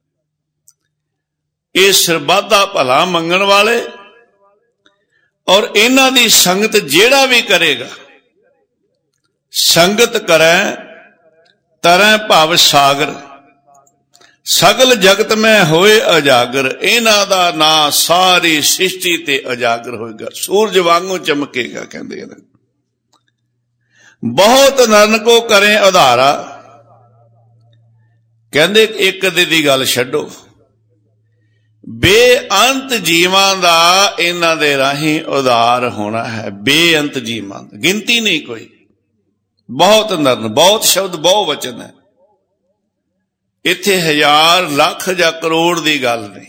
ਇਹ ਸਰਬੱਤ ਦਾ ਭਲਾ ਮੰਗਣ ਵਾਲੇ, ਔਰ ਇਹਨਾਂ ਦੀ ਸੰਗਤ ਜਿਹੜਾ ਵੀ ਕਰੇਗਾ, ਸੰਗਤ ਕਰੈ ਤਰੈ ਭਵ ਸਾਗਰ, ਸਗਲ ਜਗਤ ਮੈਂ ਹੋਏ ਉਜਾਗਰ। ਇਹਨਾਂ ਦਾ ਨਾਂ ਸਾਰੀ ਸ੍ਰਿਸ਼ਟੀ ਤੇ ਉਜਾਗਰ ਹੋਏਗਾ, ਸੂਰਜ ਵਾਂਗੂ ਚਮਕੇਗਾ। ਕਹਿੰਦੇ ਨੇ ਬਹੁਤ ਨਰਨ ਕੋ ਕਰੇ ਉਧਾਰਾ। ਕਹਿੰਦੇ ਇੱਕ ਦੀ ਗੱਲ ਛੱਡੋ, ਬੇਅੰਤ ਜੀਵਾਂ ਦਾ ਇਹਨਾਂ ਦੇ ਰਾਹੀਂ ਉਧਾਰ ਹੋਣਾ ਹੈ। ਬੇਅੰਤ ਜੀਵਾਂ, ਗਿਣਤੀ ਨਹੀਂ ਕੋਈ। ਬਹੁਤ ਨਰਨ, ਬਹੁਤ ਸ਼ਬਦ, ਬਹੁਤ ਵਚਨ ਹੈ। ਇੱਥੇ ਹਜ਼ਾਰ, ਲੱਖ ਜਾਂ ਕਰੋੜ ਦੀ ਗੱਲ ਨਹੀਂ।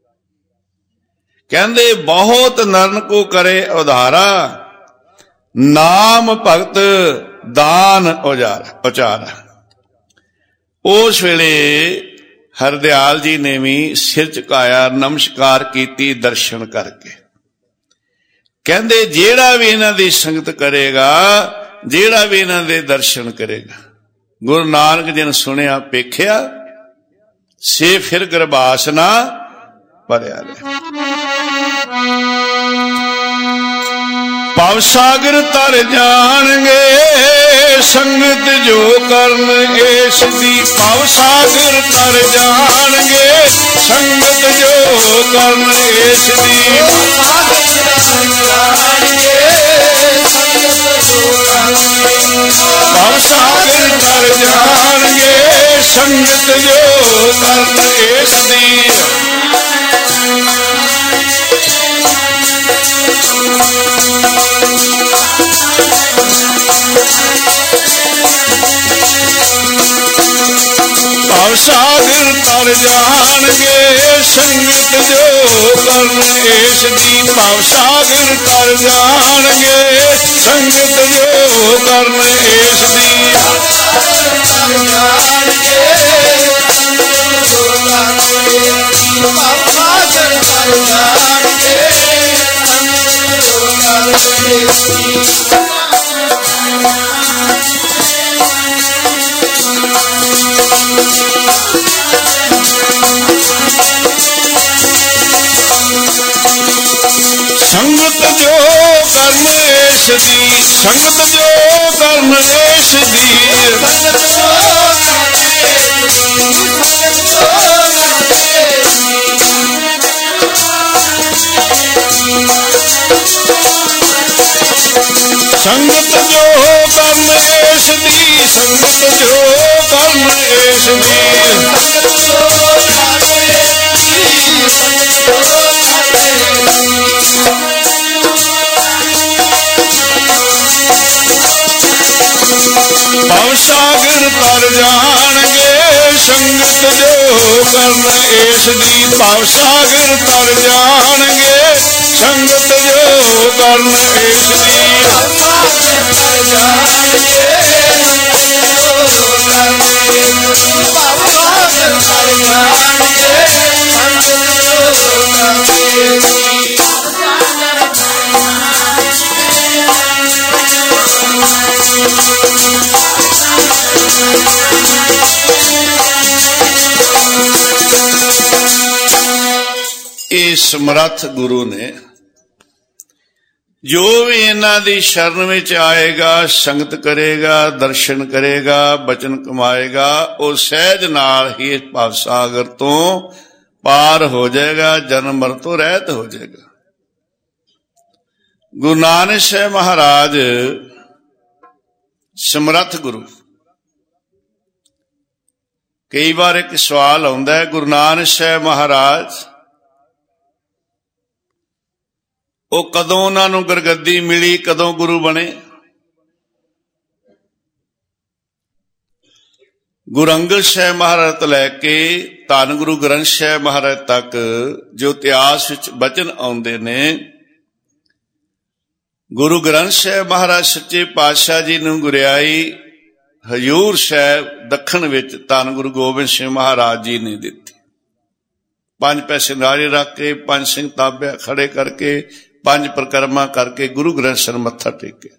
ਕਹਿੰਦੇ ਬਹੁਤ ਨਰਨ ਕੋ ਕਰੇ ਉਧਾਰਾ, ਨਾਮ ਭਗਤ ਦਾਨ ਉਚਾਰਾ। ਉਸ ਵੇਲੇ ਹਰਦਿਆਲ ਜੀ ਨੇ ਵੀ ਸਿਰ ਝੁਕਾਇਆ, ਨਮਸਕਾਰ ਕੀਤੀ ਦਰਸ਼ਨ ਕਰਕੇ। ਕਹਿੰਦੇ ਜਿਹੜਾ ਵੀ ਇਹਨਾਂ ਦੀ ਸੰਗਤ ਕਰੇਗਾ, ਜਿਹੜਾ ਵੀ ਇਹਨਾਂ ਦੇ ਦਰਸ਼ਨ ਕਰੇਗਾ, ਗੁਰੂ ਨਾਨਕ ਜੀ ਨੇ ਸੁਣਿਆ ਵੇਖਿਆ, ਸੇ ਫਿਰ ਗਰਭਾਸ ਨਾ ਭਰਿਆ ਲੈ। ਭਵ ਸਾਗਰ ਤਰ ਜਾਣਗੇ, ਸੰਗਤ ਜੋ ਕਰਨ ਏਸ ਦੀ ਭਵ ਸਾਗਰ ਤਰ ਜਾਣਗੇ ਸੰਗਤ ਜੋ ਕਰਨ ਏਸ ਦੀ ਭਵ ਸਾਗਰ ਤਰ ਜਾਣਗੇ ਸੰਗਤ ਜੋ ਕਰਨ ਏਸ ਦੀ ਭਵ ਸਾਗਰ ਤਰ ਜਾਣਗੇ ਸੰਗਤ ਜੋ ਕਰਨ ਏਸ ਦੀ ਭਵ ਸਾਗਰ ਤਰ ਜਾਣਗੇ ਸੰਗਤ ਜੋ ਕਰਨ ਏਸ ਦੀ ਸੰਗਤ ਜੋ ਕਰਨ ਏਸ ਦੀ ਸੰਗਤ ਜੋ ਕਰਨ ਏਸ ਦੀ ਸੰਗਤ ਜੋ ਕਰਨ ਏਸ ਦੀ ਸੰਗਤ ਜੋ ਕਰਨ ਏਸ ਦੀ ਭਵ ਸਾਗਰ ਤਰ ਜਾਣਗੇ ਸੰਗਤ ਜੋ ਕਰਨ ਏਸ ਦੀ ਭਵ ਸਾਗਰ ਤਰ ਜਾਣਗੇ ਸੰਗਤ ਜੋ ਕਰਨ ਏਸ ਦੀ ਇਹ ਸਮਰੱਥ ਗੁਰੂ ਨੇ ਜੋ ਵੀ ਇਹਨਾਂ ਦੀ ਸ਼ਰਨ ਵਿੱਚ ਆਏਗਾ ਸੰਗਤ ਕਰੇਗਾ ਦਰਸ਼ਨ ਕਰੇਗਾ ਬਚਨ ਕਮਾਏਗਾ ਉਹ ਸਹਿਜ ਨਾਲ ਹੀ ਇਸ ਭਵ ਸਾਗਰ ਤੋਂ ਪਾਰ ਹੋ ਜਾਏਗਾ ਜਨਮ ਮਰਨ ਤੋਂ ਰਹਿਤ ਹੋ ਜਾਏਗਾ। ਗੁਰੂ ਨਾਨਕ ਸਾਹਿਬ ਮਹਾਰਾਜ ਸਮਰੱਥ ਗੁਰੂ। ਕਈ ਵਾਰ ਇੱਕ ਸਵਾਲ ਆਉਂਦਾ ਹੈ ਗੁਰੂ ਨਾਨਕ ਸਾਹਿਬ ਮਹਾਰਾਜ ਉਹ ਕਦੋਂ ਉਹਨਾਂ ਨੂੰ ਗੁਰਗੱਦੀ ਮਿਲੀ ਕਦੋਂ ਗੁਰੂ ਬਣੇ। ਗੁਰੂ ਅੰਗਦ ਸਾਹਿਬ ਮਹਾਰਾਜ ਤੋਂ ਲੈ ਕੇ ਧੰਨ ਗੁਰੂ ਗ੍ਰੰਥ ਸਾਹਿਬ ਮਹਾਰਾਜ ਤੱਕ ਜੋ ਇਤਿਹਾਸ ਵਿੱਚ ਬਚਨ ਆਉਂਦੇ ਨੇ ਗੁਰੂ ਗ੍ਰੰਥ ਸਾਹਿਬ ਮਹਾਰਾਜ ਸੱਚੇ ਪਾਤਸ਼ਾਹ ਜੀ ਨੂੰ ਗੁਰਿਆਈ ਹਜ਼ੂਰ ਸਾਹਿਬ ਦੱਖਣ ਵਿੱਚ ਧੰਨ ਗੁਰੂ ਗੋਬਿੰਦ ਸਿੰਘ ਮਹਾਰਾਜ ਜੀ ਨੇ ਦਿੱਤੀ। 5 ਪੈਸੇ ਨਾਰੇ ਰੱਖ ਕੇ 5 ਸਿੰਘ ਤਾਬਿਆ ਖੜੇ ਕਰਕੇ 5 ਪ੍ਰਕਰਮਾ ਕਰਕੇ ਗੁਰੂ ਗ੍ਰੰਥ ਸਾਹਿਬ ਮੱਥਾ ਟੇਕਿਆ।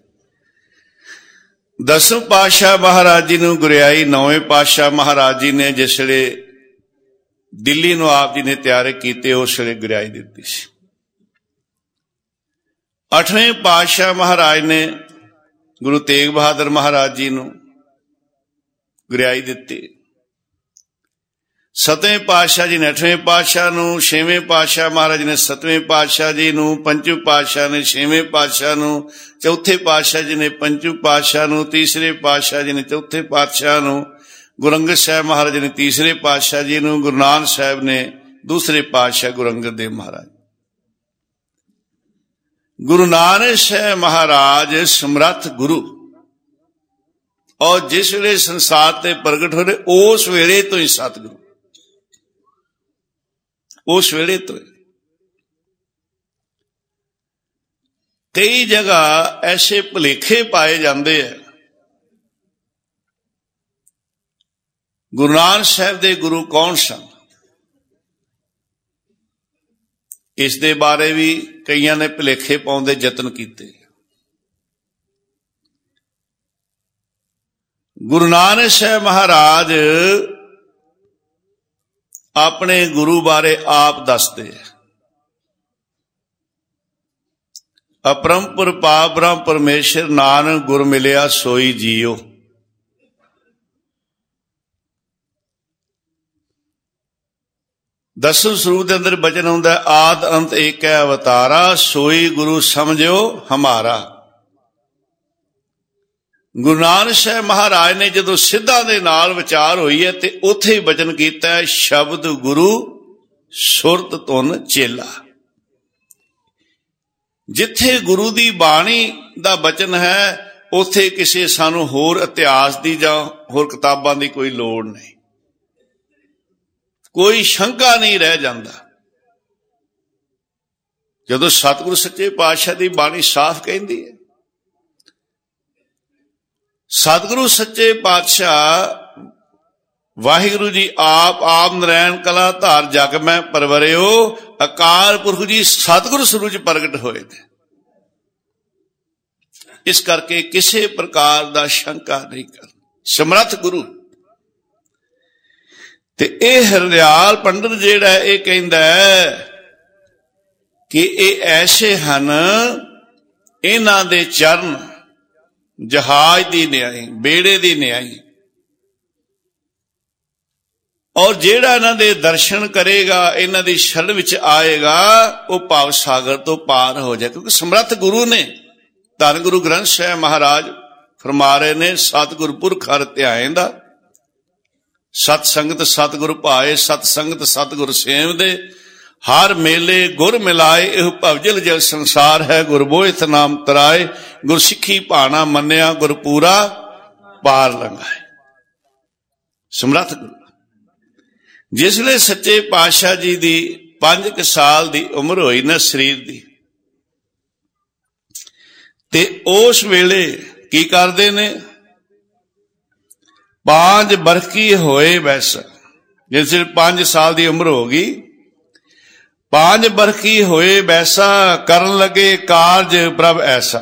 10ਵੇਂ ਪਾਤਸ਼ਾਹ ਮਹਾਰਾਜ ਜੀ ਨੂੰ ਗੁਰਿਆਈ 9ਵੇਂ ਪਾਤਸ਼ਾਹ ਮਹਾਰਾਜ ਜੀ ਨੇ ਜਿਸ ਵੇਲੇ ਦਿੱਲੀ ਨੂੰ ਆਪ ਜੀ ਨੇ ਤਿਆਰ ਕੀਤੇ ਉਸ ਵੇਲੇ ਗੁਰਿਆਈ ਦਿੱਤੀ ਸੀ। 8ਵੇਂ ਪਾਤਸ਼ਾਹ ਮਹਾਰਾਜ ਨੇ ਗੁਰੂ ਤੇਗ ਬਹਾਦਰ ਮਹਾਰਾਜ ਜੀ ਨੂੰ ਗੁਰਿਆਈ ਦਿੱਤੀ। 7ਵੇਂ ਪਾਤਸ਼ਾਹ ਜੀ ਨੇ 8ਵੇਂ ਪਾਤਸ਼ਾਹ ਨੂੰ 6ਵੇਂ ਪਾਤਸ਼ਾਹ ਮਹਾਰਾਜ ਨੇ 7ਵੇਂ ਪਾਤਸ਼ਾਹ ਜੀ ਨੂੰ 5ਵੇਂ ਪਾਤਸ਼ਾਹ ਨੇ 6ਵੇਂ ਪਾਤਸ਼ਾਹ ਨੂੰ 4ਥੇ ਪਾਤਸ਼ਾਹ ਜੀ ਨੇ 5ਵੇਂ ਪਾਤਸ਼ਾਹ ਨੂੰ 3ਰੇ ਪਾਤਸ਼ਾਹ ਜੀ ਨੇ 4ਥੇ ਪਾਤਸ਼ਾਹ ਨੂੰ ਗੁਰੂ ਅੰਗਦ ਸਾਹਿਬ ਮਹਾਰਾਜ ਨੇ 3ਰੇ ਪਾਤਸ਼ਾਹ ਜੀ ਨੂੰ ਗੁਰੂ ਨਾਨਕ ਸਾਹਿਬ ਨੇ 2ਰੇ ਪਾਤਸ਼ਾਹ ਗੁਰੂ ਅੰਗਦ ਦੇਵ ਮਹਾਰਾਜ। ਗੁਰੂ ਨਾਨਕ ਸਾਹਿਬ ਮਹਾਰਾਜ ਸਮਰੱਥ ਗੁਰੂ ਔਰ ਜਿਸ ਵੇਲੇ ਸੰਸਾਰ ਤੇ ਪ੍ਰਗਟ ਹੋਏ ਉਸ ਵੇਲੇ ਤੋਂ ਹੀ ਸਤਿਗੁਰੂ ਉਸ ਵੇਲੇ ਤੋਂ। ਕਈ ਜਗ੍ਹਾ ਐਸੇ ਭੁਲੇਖੇ ਪਾਏ ਜਾਂਦੇ ਆ। ਗੁਰੂ ਨਾਨਕ ਸਾਹਿਬ ਦੇ ਗੁਰੂ ਕੌਣ ਸਨ ਇਸ ਦੇ ਬਾਰੇ ਵੀ ਕਈਆਂ ਨੇ ਭੁਲੇਖੇ ਪਾਉਣ ਦੇ ਯਤਨ ਕੀਤੇ। ਗੁਰੂ ਨਾਨਕ ਸਾਹਿਬ ਮਹਾਰਾਜ ਆਪਣੇ ਗੁਰੂ ਬਾਰੇ ਆਪ ਦੱਸਦੇ ਆ। ਅਪਰੰਪਰ ਪਾਪ ਬ੍ਰਹਮ ਪਰਮੇਸ਼ਰ ਨਾਨਕ ਗੁਰ ਮਿਲਿਆ ਸੋਈ ਜੀਓ। दसवें स्वरूप के अंदर बचन आउंदा आद अंत एक है अवतारा सोई गुरु समझो हमारा। गुरु नानक साहब महाराज ने जदों सिद्धां दे नाल विचार होई है ते उत्थे ही बचन कीता है शब्द गुरु सुरत धुन चेला। जिथे गुरु दी बाणी दा बचन है उत्थे किसी सानू होर इतिहास दी जां होर किताबां दी कोई लोड़ नहीं, कोई शंका नहीं रह जाता। जदों सतगुरु सच्चे पातशाह की बाणी साफ कहती है, सतगुरु सच्चे पातशाह वाहिगुरु जी आप नारायण कला धार जग में परवरियो अकाल पुरख जी सतगुरु स्वरूप च प्रगट होए थे। इस करके किसी प्रकार का शंका नहीं कर समर्थ गुरु। ते यह हरदयाल पंडित जिहड़ा है कहंदा है कि ये ऐसे हन इन्हां दे चरण जहाज दी न्याई बेड़े दी न्याई, और जिहड़ा इन्हां दे दर्शन करेगा इन्हां दी शरण विच आएगा वो भाव सागर तो पार हो जाए। क्योंकि समर्थ गुरु ने धन गुरु ग्रंथ साहिब महाराज फरमा रहे ने सतगुर पुरख हर ध्यान दा सत संगत सतगुरु भाए सत संगत सतगुर सेव दे हर मेले गुर मिलाए एह भवजल जग संसार है गुर बोहित नाम तराए गुर सिखी भाना मन्निया गुर पूरा पार लंघाए। समर्थ गुरु जिसले सच्चे पातशाह जी दी 5 साल दी उम्र होई ना शरीर दी, ते उस वेले की करदे ने 5 बरखी होए वैसा, जिस 5 साल की उम्र होगी 5 बरखी होए वैसा करन लगे कारज प्रभ ऐसा,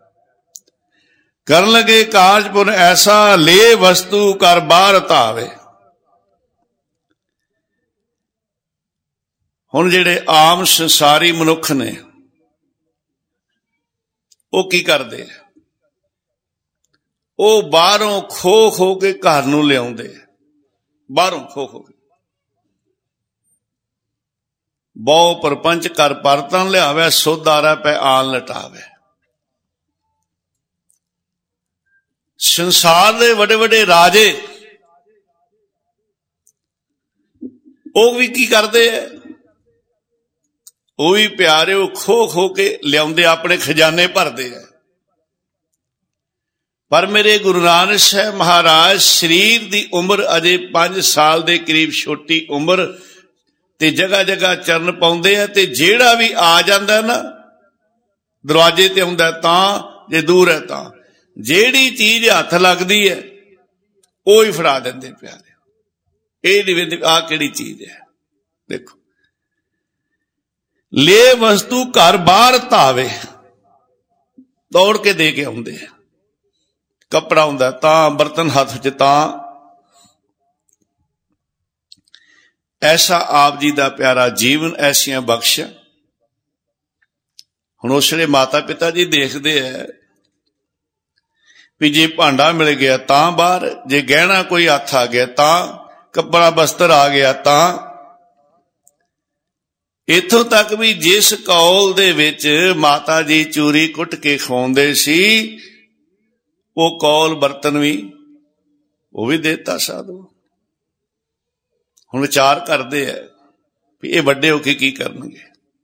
करन लगे कारज पुन ऐसा ले वस्तु कर बाहर धावे। हुण जिहड़े आम संसारी मनुख ने वो की करदे है, वो बाहरों खो खो के घर नूं लियाउंदे, बाहरों खो खो के बहु परपंच कर परतन लियावे सुध आरा पै आन लटावे। संसार दे वडे वडे राजे वो भी की करदे है, वो भी प्यारे वो खो खो के लियाउंदे अपने खजाने भरदे है। पर मेरे गुरु नानक साहब महाराज शरीर की उम्र अजे 5 साल के करीब छोटी उम्र ते जगह जगह चरण पाउंदे है, ते जेड़ा भी आ जांदा ना दरवाजे ते आउंदा तां जे दूर है तां जेड़ी चीज हथ लगदी है वो ही फड़ा देंदे प्यारे। ये नहीं वेंदे आ किहड़ी चीज है, देखो ले वस्तु घर बाहर धावे दौड़ के दे के आउंदे है। कपड़ा हुंदा तां बर्तन हाथ च तां। ऐसा आप जी दा प्यारा जीवन ऐसियां बख्शियां। हुण उस वेले माता पिता जी देखदे है भी जे भांडा मिल गया तां बाहर, जे गहना कोई हथ आ गया तां, कपड़ा बस्तर आ गया तां। इथों तक भी जिस कौल दे विच माता जी चूरी कुट के खवाउंदे सी वो कौल बर्तन भी वो भी देता साधु। हुण विचार करते है भी ये वड्डे होके की करनगे।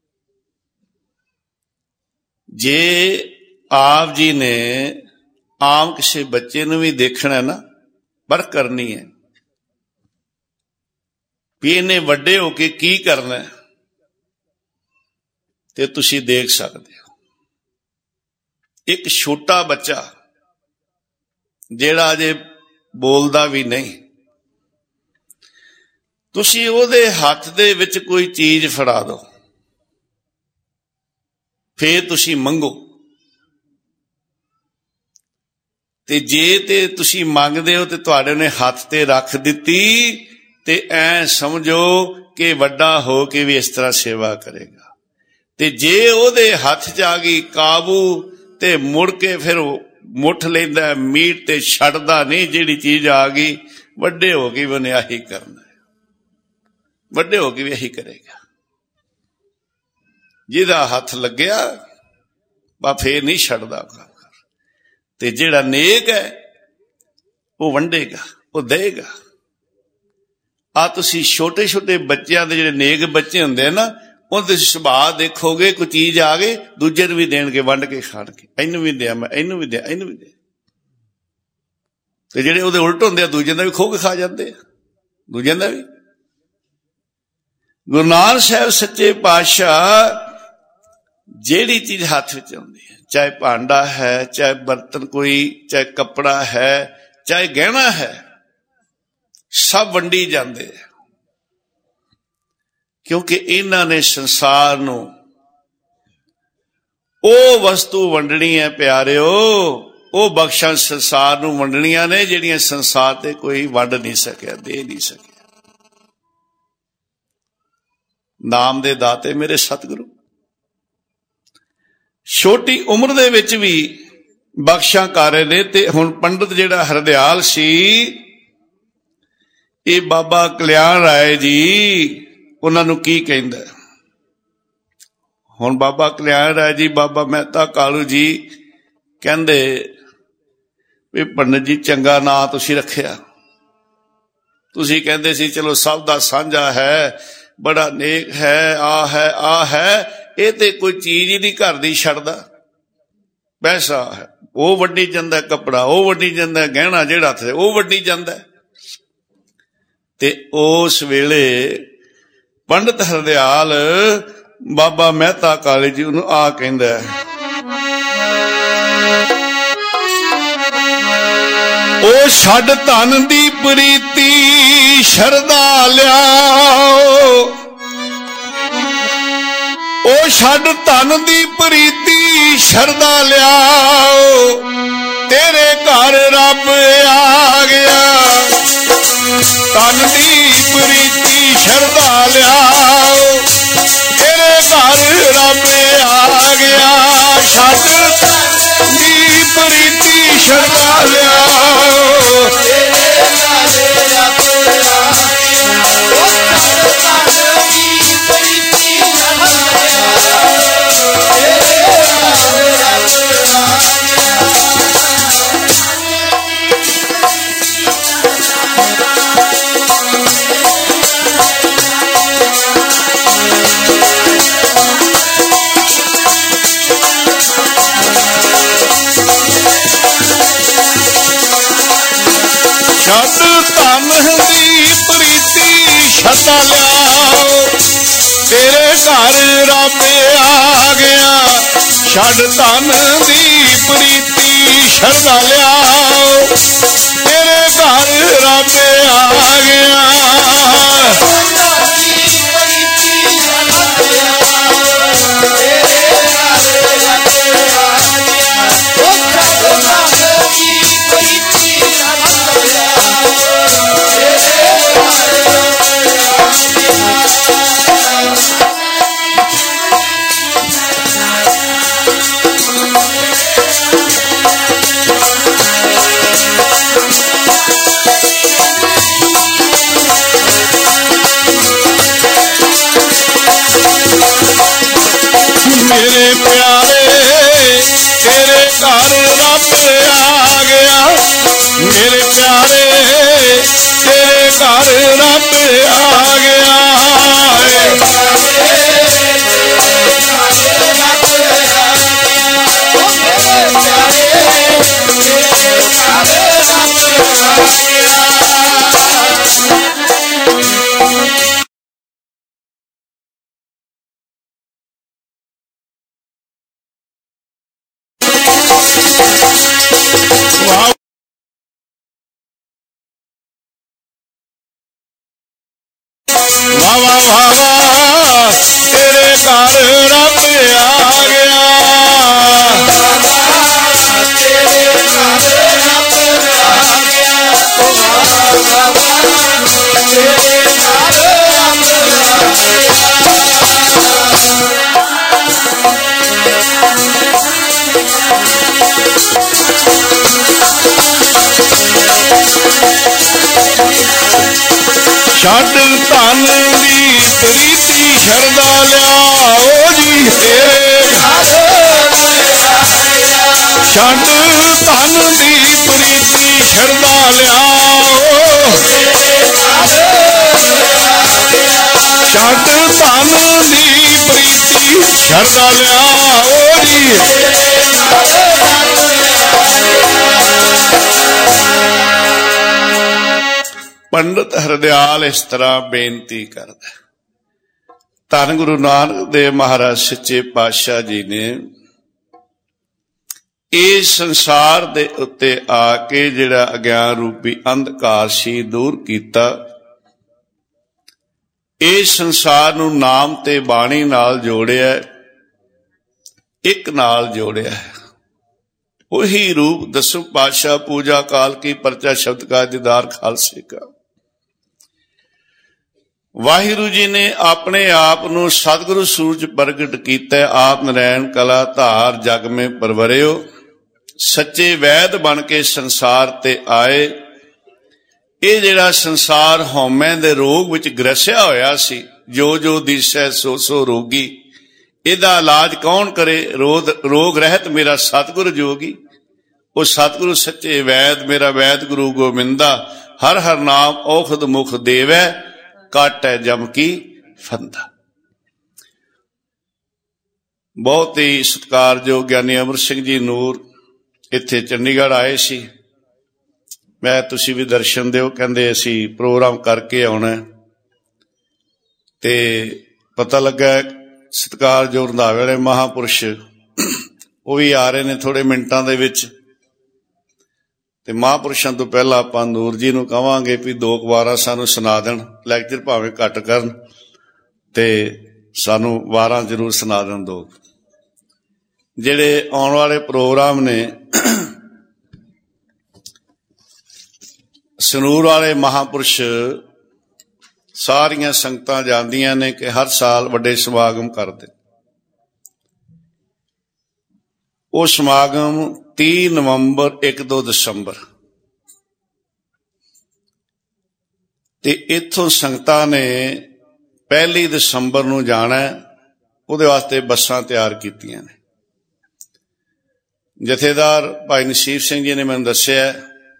जे आप जी ने आम किसी बच्चे नूं भी देखना है ना, परख करनी है भी इन्हें वड्डे होके की करना है, ते तुसी देख सकते हो। एक छोटा बच्चा जेड़ा अजे बोलदा भी नहीं, तुसी ओदे हथ दे विच कोई चीज फड़ा दो, फिर तुसी मंगो, ते जे ते तुसी मंगदे हो ते तुहाडे ने हथ ते रख दिती ते ऐ समझो कि वड्डा हो के भी इस तरह सेवा करेगा। ते जे ओदे हथ च आ गई काबू ते मुड़ के फिर मुठ लेंदा मीट ते छड्डदा नहीं। जिहड़ी चीज आ गई वड्डे हो गई बनियाही करना। ਵੱਡੇ ਹੋ ਕੇ ਵੀ ਇਹੀ ਕਰੇਗਾ। ਜਿਹਦਾ ਹੱਥ ਲੱਗਿਆ ਬਾ ਫੇਰ ਨਹੀਂ ਛੱਡਦਾ। ਤੇ ਜਿਹੜਾ ਨੇਕ ਹੈ ਉਹ ਵੰਡੇਗਾ, ਉਹ ਦੇਗਾ। ਆ ਤੁਸੀਂ ਛੋਟੇ ਛੋਟੇ ਬੱਚਿਆਂ ਦੇ ਜਿਹੜੇ ਨੇਕ ਬੱਚੇ ਹੁੰਦੇ ਆ ਨਾ, ਉਹਦੇ ਸੁਭਾਅ ਦੇਖੋਗੇ, ਕੋਈ ਚੀਜ਼ ਆ ਗਈ ਦੂਜੇ ਨੂੰ ਵੀ ਦੇਣਗੇ, ਵੰਡ ਕੇ ਖਾਣਗੇ, ਇਹਨੂੰ ਵੀ ਦਿਆਂ, ਮੈਂ ਇਹਨੂੰ ਵੀ ਦਿਆਂ, ਇਹਨੂੰ ਵੀ ਦਿਆਂ। ਤੇ ਜਿਹੜੇ ਉਹਦੇ ਉਲਟ ਹੁੰਦੇ ਆ, ਦੂਜਿਆਂ ਦਾ ਵੀ ਖੋਹ ਕੇ ਖਾ ਜਾਂਦੇ ਆ, ਦੂਜਿਆਂ ਦਾ ਵੀ। ਗੁਰੂ ਨਾਨਕ ਸਾਹਿਬ ਸੱਚੇ ਪਾਤਸ਼ਾਹ ਜਿਹੜੀ ਚੀਜ਼ ਹੱਥ ਵਿੱਚ ਆਉਂਦੀ ਹੈ, ਚਾਹੇ ਭਾਂਡਾ ਹੈ, ਚਾਹੇ ਬਰਤਨ ਕੋਈ, ਚਾਹੇ ਕੱਪੜਾ ਹੈ, ਚਾਹੇ ਗਹਿਣਾ ਹੈ, ਸਭ ਵੰਡੀ ਜਾਂਦੇ ਆ। ਕਿਉਂਕਿ ਇਹਨਾਂ ਨੇ ਸੰਸਾਰ ਨੂੰ ਉਹ ਵਸਤੂ ਵੰਡਣੀ ਹੈ ਪਿਆਰਿਓ, ਉਹ ਬਖਸ਼ਾਂ ਸੰਸਾਰ ਨੂੰ ਵੰਡਣੀਆਂ ਨੇ ਜਿਹੜੀਆਂ ਸੰਸਾਰ ਤੇ ਕੋਈ ਵੰਡ ਨਹੀਂ ਸਕਿਆ, ਦੇ ਨਹੀਂ ਸਕਿਆ। ਨਾਮ ਦੇ ਦਾਤੇ ਮੇਰੇ ਸਤਿਗੁਰੂ ਛੋਟੀ ਉਮਰ ਦੇ ਵਿੱਚ ਵੀ ਬਖਸ਼ਾਂ ਕਰ ਰਹੇ ਨੇ। ਤੇ ਹੁਣ ਪੰਡਤ ਜਿਹੜਾ ਹਰਦਿਆਲ ਸੀ, ਇਹ ਬਾਬਾ ਕਲਿਆਣ ਰਾਏ ਜੀ ਉਹਨਾਂ ਨੂੰ ਕੀ ਕਹਿੰਦਾ। ਹੁਣ ਬਾਬਾ ਕਲਿਆਣ ਰਾਏ ਜੀ, ਬਾਬਾ ਮਹਿਤਾ ਕਾਲੂ ਜੀ ਕਹਿੰਦੇ ਵੀ ਪੰਡਤ ਜੀ ਚੰਗਾ ਨਾਂ ਤੁਸੀਂ ਰੱਖਿਆ, ਤੁਸੀਂ ਕਹਿੰਦੇ ਸੀ ਚਲੋ ਸਭ ਦਾ ਸਾਂਝਾ ਹੈ, ਬੜਾ ਨੇਕ ਹੈ, ਆ ਹੈ, ਆ ਹੈ। ਇਹ ਤੇ ਕੋਈ ਚੀਜ਼ ਹੀ ਨਹੀਂ ਘਰ ਦੀ ਛੱਡਦਾ, ਪੈਸਾ ਹੈ ਉਹ ਵੱਢੀ ਜਾਂਦਾ, ਕੱਪੜਾ ਉਹ ਵੱਢੀ ਜਾਂਦਾ, ਗਹਿਣਾ ਜਿਹੜਾ ਹੱਥ ਤੇ ਉਹ ਵੱਢੀ ਜਾਂਦਾ। ਤੇ ਉਸ ਵੇਲੇ ਪੰਡਤ ਹਰਦਿਆਲ ਬਾਬਾ ਮਹਿਤਾ ਕਾਲੂ ਜੀ ਉਹਨੂੰ ਆ ਕਹਿੰਦਾ, ਉਹ ਛੱਡ ਧਨ ਦੀ ਪ੍ਰੀਤੀ ਸ਼ਰਧਾ ਲਿਆਓ, ਉਹ ਛੱਡ ਧਨ ਦੀ ਪ੍ਰੀਤੀ ਸ਼ਰਧਾ ਲਿਆਓ, ਤੇਰੇ ਘਰ ਰੱਬ ਆ ਗਿਆ। ਧਨ ਦੀ ਪ੍ਰੀਤੀ ਸ਼ਰਧਾ ਲਿਆਓ, ਤੇਰੇ ਘਰ ਰੱਬ ਆ ਗਿਆ। ਛੱਡ ਦੀ ਪ੍ਰੀਤੀ ਸ਼ਰਧਾ ਲਿਆਓ, ਤੇਰੇ ਘਰ ਰੱਬ ਆ ਸ਼ਰਧਾ ਲਿਆਓ, ਤੇਰੇ ਘਰ ਰੱਬ ਆ ਗਿਆ। ਛੱਡ ਧਨ ਦੀ ਪ੍ਰੀਤੀ ਸ਼ਰਧਾ ਲਿਆਓ, ਤੇਰੇ ਘਰ ਰੱਬ ਆ ਗਿਆ। ਮੇਰੇ ਪਿਆਰੇ ਤੇਰੇ ਘਰ ਰੱਬ ਆ ਗਿਆ, ਮੇਰੇ ਪਿਆਰੇ ਤੇਰੇ ਘਰ ਰੱਬ ਆ ਗਿਆ। ਵਾਹ ਵਾਹ ਵਾਹ ਵਾਹ, ਤੇਰੇ ਘਰ ਰੱਬ ਆ ਗਿਆ। ਤੇਰੇ ਘਰ ਰੱਬ ਆ ਗਿਆ। ਵਾਹ ਵਾਹ ਵਾਹ, ਤੇਰੇ ਘਰ ਰੱਬ ਆ ਗਿਆ। ਛੱਡ ਧਨ ਦੀ ਪ੍ਰੀਤੀ ਸ਼ਰਧਾ ਲਿਆਓ ਜੀ ਤੇਰੇ ਛੱਡ ਧਨ ਦੀ ਪ੍ਰੀਤੀ ਸ਼ਰਧਾ ਲਿਆਓ ਛੱਡ ਧਨ ਦੀ ਪ੍ਰੀਤੀ ਸ਼ਰਧਾ ਲਿਆਓ ਜੀ ਪੰਡਤ ਹਰਦਿਆਲ ਇਸ ਤਰ੍ਹਾਂ ਬੇਨਤੀ ਕਰਦਾ। ਧੰਨ ਗੁਰੂ ਨਾਨਕ ਦੇਵ ਮਹਾਰਾਜ ਸੱਚੇ ਪਾਤਸ਼ਾਹ ਜੀ ਨੇ ਇਸ ਸੰਸਾਰ ਦੇ ਉੱਤੇ ਆ ਕੇ ਜਿਹੜਾ ਅਗਿਆਨ ਰੂਪੀ ਅੰਧਕਾਰ ਸੀ ਦੂਰ ਕੀਤਾ। ਇਸ ਸੰਸਾਰ ਨੂੰ ਨਾਮ ਤੇ ਬਾਣੀ ਨਾਲ ਜੋੜਿਆ, ਇੱਕ ਨਾਲ ਜੋੜਿਆ। ਉਹੀ ਰੂਪ ਦਸਮ ਪਾਤਸ਼ਾਹ ਪੂਜਾ ਕਾਲ ਕੀ ਪਰਚਾ ਸ਼ਬਦ ਕਾ ਦੀਦਾਰ ਖਾਲਸੇ ਕਾ। ਵਾਹਿਗੁਰੂ ਜੀ ਨੇ ਆਪਣੇ ਆਪ ਨੂੰ ਸਤਿਗੁਰੂ ਸੂਰਜ ਪ੍ਰਗਟ ਕੀਤਾ। ਆਪ ਨਰੈਣ ਕਲਾ ਧਾਰ ਜਗ ਮੇਂ ਪਰਵਰਿਓ। ਸੱਚੇ ਵੈਦ ਬਣ ਕੇ ਸੰਸਾਰ ਤੇ ਆਏ। ਇਹ ਜਿਹੜਾ ਸੰਸਾਰ ਹਉਮੈ ਦੇ ਰੋਗ ਵਿੱਚ ਗ੍ਰਸਿਆ ਹੋਇਆ ਸੀ, ਜੋ ਜੋ ਦਿਸੈ ਸੋ ਸੋ ਰੋਗੀ, ਇਹਦਾ ਇਲਾਜ ਕੌਣ ਕਰੇ? ਰੋਗ ਰਹਿਤ ਮੇਰਾ ਸਤਿਗੁਰ ਜੋਗੀ। ਉਹ ਸਤਿਗੁਰੂ ਸੱਚੇ ਵੈਦ ਮੇਰਾ ਵੈਦ ਗੁਰੂ ਗੋਬਿੰਦਾ। ਹਰ ਹਰ ਨਾਮ ਔਖਦ ਮੁਖ ਦੇਵੈ, ਕਾਟੈ ਜਮ ਕੀ ਫੰਦਾ। ਬਹੁਤ ਹੀ ਸਤਿਕਾਰਯੋਗ ਗਿਆਨੀ ਅਮਰ ਸਿੰਘ ਜੀ ਨੂਰ ਇੱਥੇ ਚੰਡੀਗੜ੍ਹ ਆਏ ਸੀ। ਮੈਂ ਤੁਸੀਂ ਵੀ ਦਰਸ਼ਨ ਦਿਓ, ਕਹਿੰਦੇ ਅਸੀਂ ਪ੍ਰੋਗਰਾਮ ਕਰਕੇ ਆਉਣਾ। ਤੇ ਪਤਾ ਲੱਗਾ ਸਤਿਕਾਰਯੋਗ ਰੰਧਾਵੇ ਵਾਲੇ ਮਹਾਂਪੁਰਸ਼ ਉਹ ਵੀ ਆ ਰਹੇ ਨੇ ਥੋੜੇ ਮਿੰਟਾਂ ਦੇ ਵਿੱਚ। ਤੇ ਮਹਾਂਪੁਰਸ਼ਾਂ ਤੋਂ ਪਹਿਲਾਂ ਆਪਾਂ ਨੂਰ ਜੀ ਨੂੰ ਕਹਾਂਗੇ ਵੀ 2 ਵਾਰਾਂ ਸਾਨੂੰ ਸੁਣਾ ਦੇਣ। ਲੈਕਚਰ ਭਾਵੇਂ ਘੱਟ ਕਰਨ ਤੇ ਸਾਨੂੰ ਵਾਰਾਂ ਜ਼ਰੂਰ ਸੁਣਾ ਦੇਣ ਦੋ। ਜਿਹੜੇ ਆਉਣ ਵਾਲੇ ਪ੍ਰੋਗਰਾਮ ਨੇ, ਸਨੂਰ ਵਾਲੇ ਮਹਾਂਪੁਰਸ਼ ਸਾਰੀਆਂ ਸੰਗਤਾਂ ਜਾਂਦੀਆਂ ਨੇ ਕਿ ਹਰ ਸਾਲ ਵੱਡੇ ਸਮਾਗਮ ਕਰਦੇ। ਉਹ ਸਮਾਗਮ 30 ਨਵੰਬਰ 1-2 ਦਸੰਬਰ ਤੇ ਇੱਥੋਂ ਸੰਗਤਾਂ ਨੇ 1 ਦਸੰਬਰ ਨੂੰ ਜਾਣਾ। ਉਹਦੇ ਵਾਸਤੇ ਬੱਸਾਂ ਤਿਆਰ ਕੀਤੀਆਂ ਨੇ। ਜਥੇਦਾਰ ਭਾਈ ਨਸੀਬ ਸਿੰਘ ਜੀ ਨੇ ਮੈਨੂੰ ਦੱਸਿਆ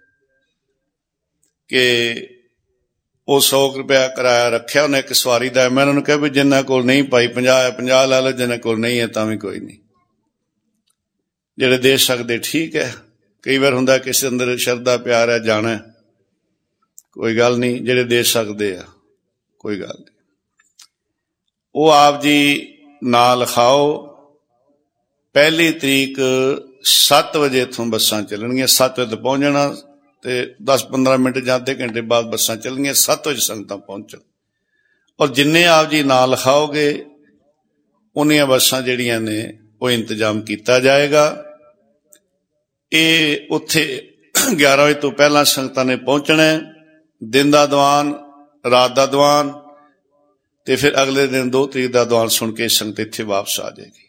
ਕਿ ਉਹ 100 ਰੁਪਇਆ ਕਿਰਾਇਆ ਰੱਖਿਆ ਉਹਨੇ ਇੱਕ ਸਵਾਰੀ ਦਾ। ਮੈਂ ਉਹਨਾਂ ਨੂੰ ਕਿਹਾ ਵੀ ਜਿਨ੍ਹਾਂ ਕੋਲ ਨਹੀਂ ਭਾਈ 50 ਲੈ ਲਓ, ਜਿਨ੍ਹਾਂ ਕੋਲ ਨਹੀਂ ਹੈ ਤਾਂ ਵੀ ਕੋਈ ਨਹੀਂ। ਜਿਹੜੇ ਦੇ ਸਕਦੇ ਠੀਕ ਹੈ। ਕਈ ਵਾਰ ਹੁੰਦਾ ਕਿਸੇ ਅੰਦਰ ਸ਼ਰਧਾ ਪਿਆਰ ਹੈ, ਜਾਣਾ, ਕੋਈ ਗੱਲ ਨਹੀਂ। ਜਿਹੜੇ ਦੇ ਸਕਦੇ ਆ ਕੋਈ ਗੱਲ ਨਹੀਂ। ਉਹ ਆਪ ਜੀ ਨਾਂ ਲਿਖਾਓ। 1 ਤਰੀਕ 7 ਵਜੇ ਇੱਥੋਂ ਬੱਸਾਂ ਚੱਲਣਗੀਆਂ। 7 ਵਜੇ ਤੋਂ ਪਹੁੰਚ ਜਾਣਾ ਤੇ 10-15 ਮਿੰਟ ਜਾਂ ਅੱਧੇ ਘੰਟੇ ਬਾਅਦ ਬੱਸਾਂ ਚੱਲਣਗੀਆਂ। 7 ਵਜੇ ਸੰਗਤਾਂ ਪਹੁੰਚਣ। ਔਰ ਜਿੰਨੇ ਆਪ ਜੀ ਨਾਂ ਲਿਖਾਓਗੇ ਉਨੀਆਂ ਬੱਸਾਂ ਜਿਹੜੀਆਂ ਨੇ ਉਹ ਇੰਤਜ਼ਾਮ ਕੀਤਾ ਜਾਏਗਾ। ਇਹ ਉੱਥੇ 11 ਵਜੇ ਤੋਂ ਪਹਿਲਾਂ ਸੰਗਤਾਂ ਨੇ ਪਹੁੰਚਣਾ। ਦਿਨ ਦਾ ਦੀਵਾਨ, ਰਾਤ ਦਾ ਦੀਵਾਨ ਤੇ ਫਿਰ ਅਗਲੇ ਦਿਨ 2 ਤਰੀਕ ਦਾ ਦੀਵਾਨ ਸੁਣ ਕੇ ਸੰਗਤ ਇੱਥੇ ਵਾਪਸ ਆ ਜਾਏਗੀ।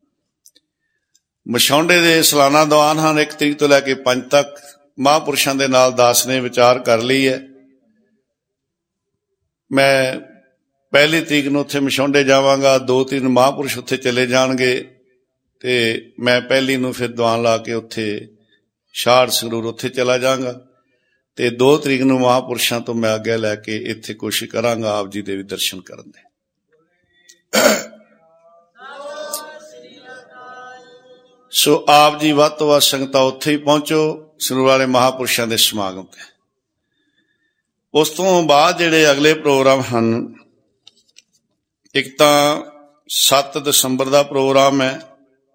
ਮਛੌਂਡੇ ਦੇ ਸਾਲਾਨਾ ਦੀਵਾਨ ਹਨ 1 ਤਰੀਕ ਤੋਂ ਲੈ ਕੇ 5 ਤੱਕ। ਮਹਾਂਪੁਰਸ਼ਾਂ ਦੇ ਨਾਲ ਦਾਸ ਨੇ ਵਿਚਾਰ ਕਰ ਲਈ ਹੈ। ਮੈਂ 1 ਤਰੀਕ ਨੂੰ ਉੱਥੇ ਮਛੌਂਡੇ ਜਾਵਾਂਗਾ। 2 ਤਰੀਕ ਨੂੰ ਮਹਾਂਪੁਰਸ਼ ਉੱਥੇ ਚਲੇ ਜਾਣਗੇ ਤੇ ਮੈਂ 1 ਨੂੰ ਫਿਰ ਦੀਵਾਨ ਲਾ ਕੇ ਉੱਥੇ ਛਾੜ ਸੰਗਰੂਰ ਉੱਥੇ ਚਲਾ ਜਾਵਾਂਗਾ। ਤੇ 2 ਤਰੀਕ ਨੂੰ ਮਹਾਂਪੁਰਸ਼ਾਂ ਤੋਂ ਮੈਂ ਆਗਿਆ ਲੈ ਕੇ ਇੱਥੇ ਕੋਸ਼ਿਸ਼ ਕਰਾਂਗਾ ਆਪ ਜੀ ਦੇ ਵੀ ਦਰਸ਼ਨ ਕਰਨ ਦੇ। ਸੋ ਆਪ ਜੀ ਵੱਧ ਤੋਂ ਵੱਧ ਸੰਗਤਾਂ ਉੱਥੇ ਹੀ ਪਹੁੰਚੋ ਸੰਗਰੂਰ ਵਾਲੇ ਮਹਾਂਪੁਰਸ਼ਾਂ ਦੇ ਸਮਾਗਮ ਤੇ। ਉਸ ਤੋਂ ਬਾਅਦ ਜਿਹੜੇ ਅਗਲੇ ਪ੍ਰੋਗਰਾਮ ਹਨ, ਇੱਕ ਤਾਂ 7 ਦਸੰਬਰ ਦਾ ਪ੍ਰੋਗਰਾਮ ਹੈ।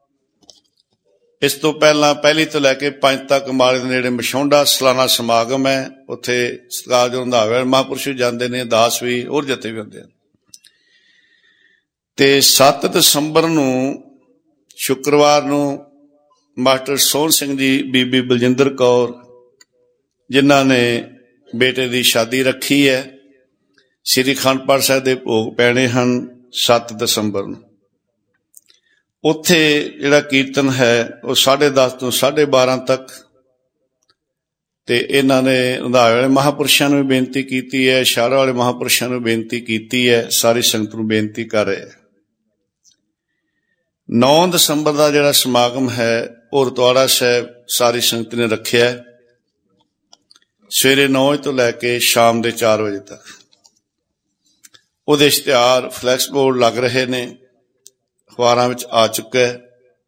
ਇਸ ਤੋਂ ਪਹਿਲਾਂ 1 ਤੋਂ ਲੈ ਕੇ 5 ਤੱਕ ਅੰਬਾਲੇ ਦੇ ਨੇੜੇ ਮਛੌਂਡਾ ਸਾਲਾਨਾ ਸਮਾਗਮ ਹੈ। ਉੱਥੇ ਸਤਿਕਾਰਯੋਗ ਰੰਧਾਵੇ ਮਹਾਂਪੁਰਸ਼ ਵੀ ਜਾਂਦੇ ਨੇ, ਦਾਸ ਵੀ, ਹੋਰ ਜਥੇ ਵੀ ਹੁੰਦੇ ਹਨ। ਤੇ 7 ਦਸੰਬਰ ਨੂੰ ਸ਼ੁੱਕਰਵਾਰ ਨੂੰ ਮਾਸਟਰ ਸੋਹਣ ਸਿੰਘ ਜੀ, ਬੀਬੀ ਬਲਜਿੰਦਰ ਕੌਰ ਜਿਨ੍ਹਾਂ ਨੇ ਬੇਟੇ ਦੀ ਸ਼ਾਦੀ ਰੱਖੀ ਹੈ, ਸ੍ਰੀ ਅਖੰਡ ਪਾਠ ਸਾਹਿਬ ਦੇ ਭੋਗ ਪੈਣੇ ਹਨ 7 ਦਸੰਬਰ ਨੂੰ। ਉੱਥੇ ਜਿਹੜਾ ਕੀਰਤਨ ਹੈ ਉਹ 10:30 ਤੋਂ 12:30 ਤੱਕ ਤੇ ਇਹਨਾਂ ਨੇ ਰੰਧਾਵੇ ਵਾਲੇ ਮਹਾਂਪੁਰਸ਼ਾਂ ਨੂੰ ਵੀ ਬੇਨਤੀ ਕੀਤੀ ਹੈ, ਸ਼ਾਹਰਾ ਵਾਲੇ ਮਹਾਂਪੁਰਸ਼ਾਂ ਨੂੰ ਬੇਨਤੀ ਕੀਤੀ ਹੈ, ਸਾਰੀ ਸੰਗਤ ਨੂੰ ਬੇਨਤੀ ਕਰ ਰਹੇ। 9 ਦਸੰਬਰ ਦਾ ਜਿਹੜਾ ਸਮਾਗਮ ਹੈ ਉਹ ਰਤਵਾੜਾ ਸਾਹਿਬ ਸਾਰੀ ਸੰਗਤ ਨੇ ਰੱਖਿਆ, ਸਵੇਰੇ 9 ਵਜੇ ਤੋਂ ਲੈ ਕੇ ਸ਼ਾਮ ਦੇ 4 ਵਜੇ ਤੱਕ। ਉਹਦੇ ਇਸ਼ਤਿਹਾਰ ਫਲੈਕਸ ਬੋਰਡ ਲੱਗ ਰਹੇ ਨੇ, ਅਖਬਾਰਾਂ ਵਿੱਚ ਆ ਚੁੱਕਾ ਹੈ,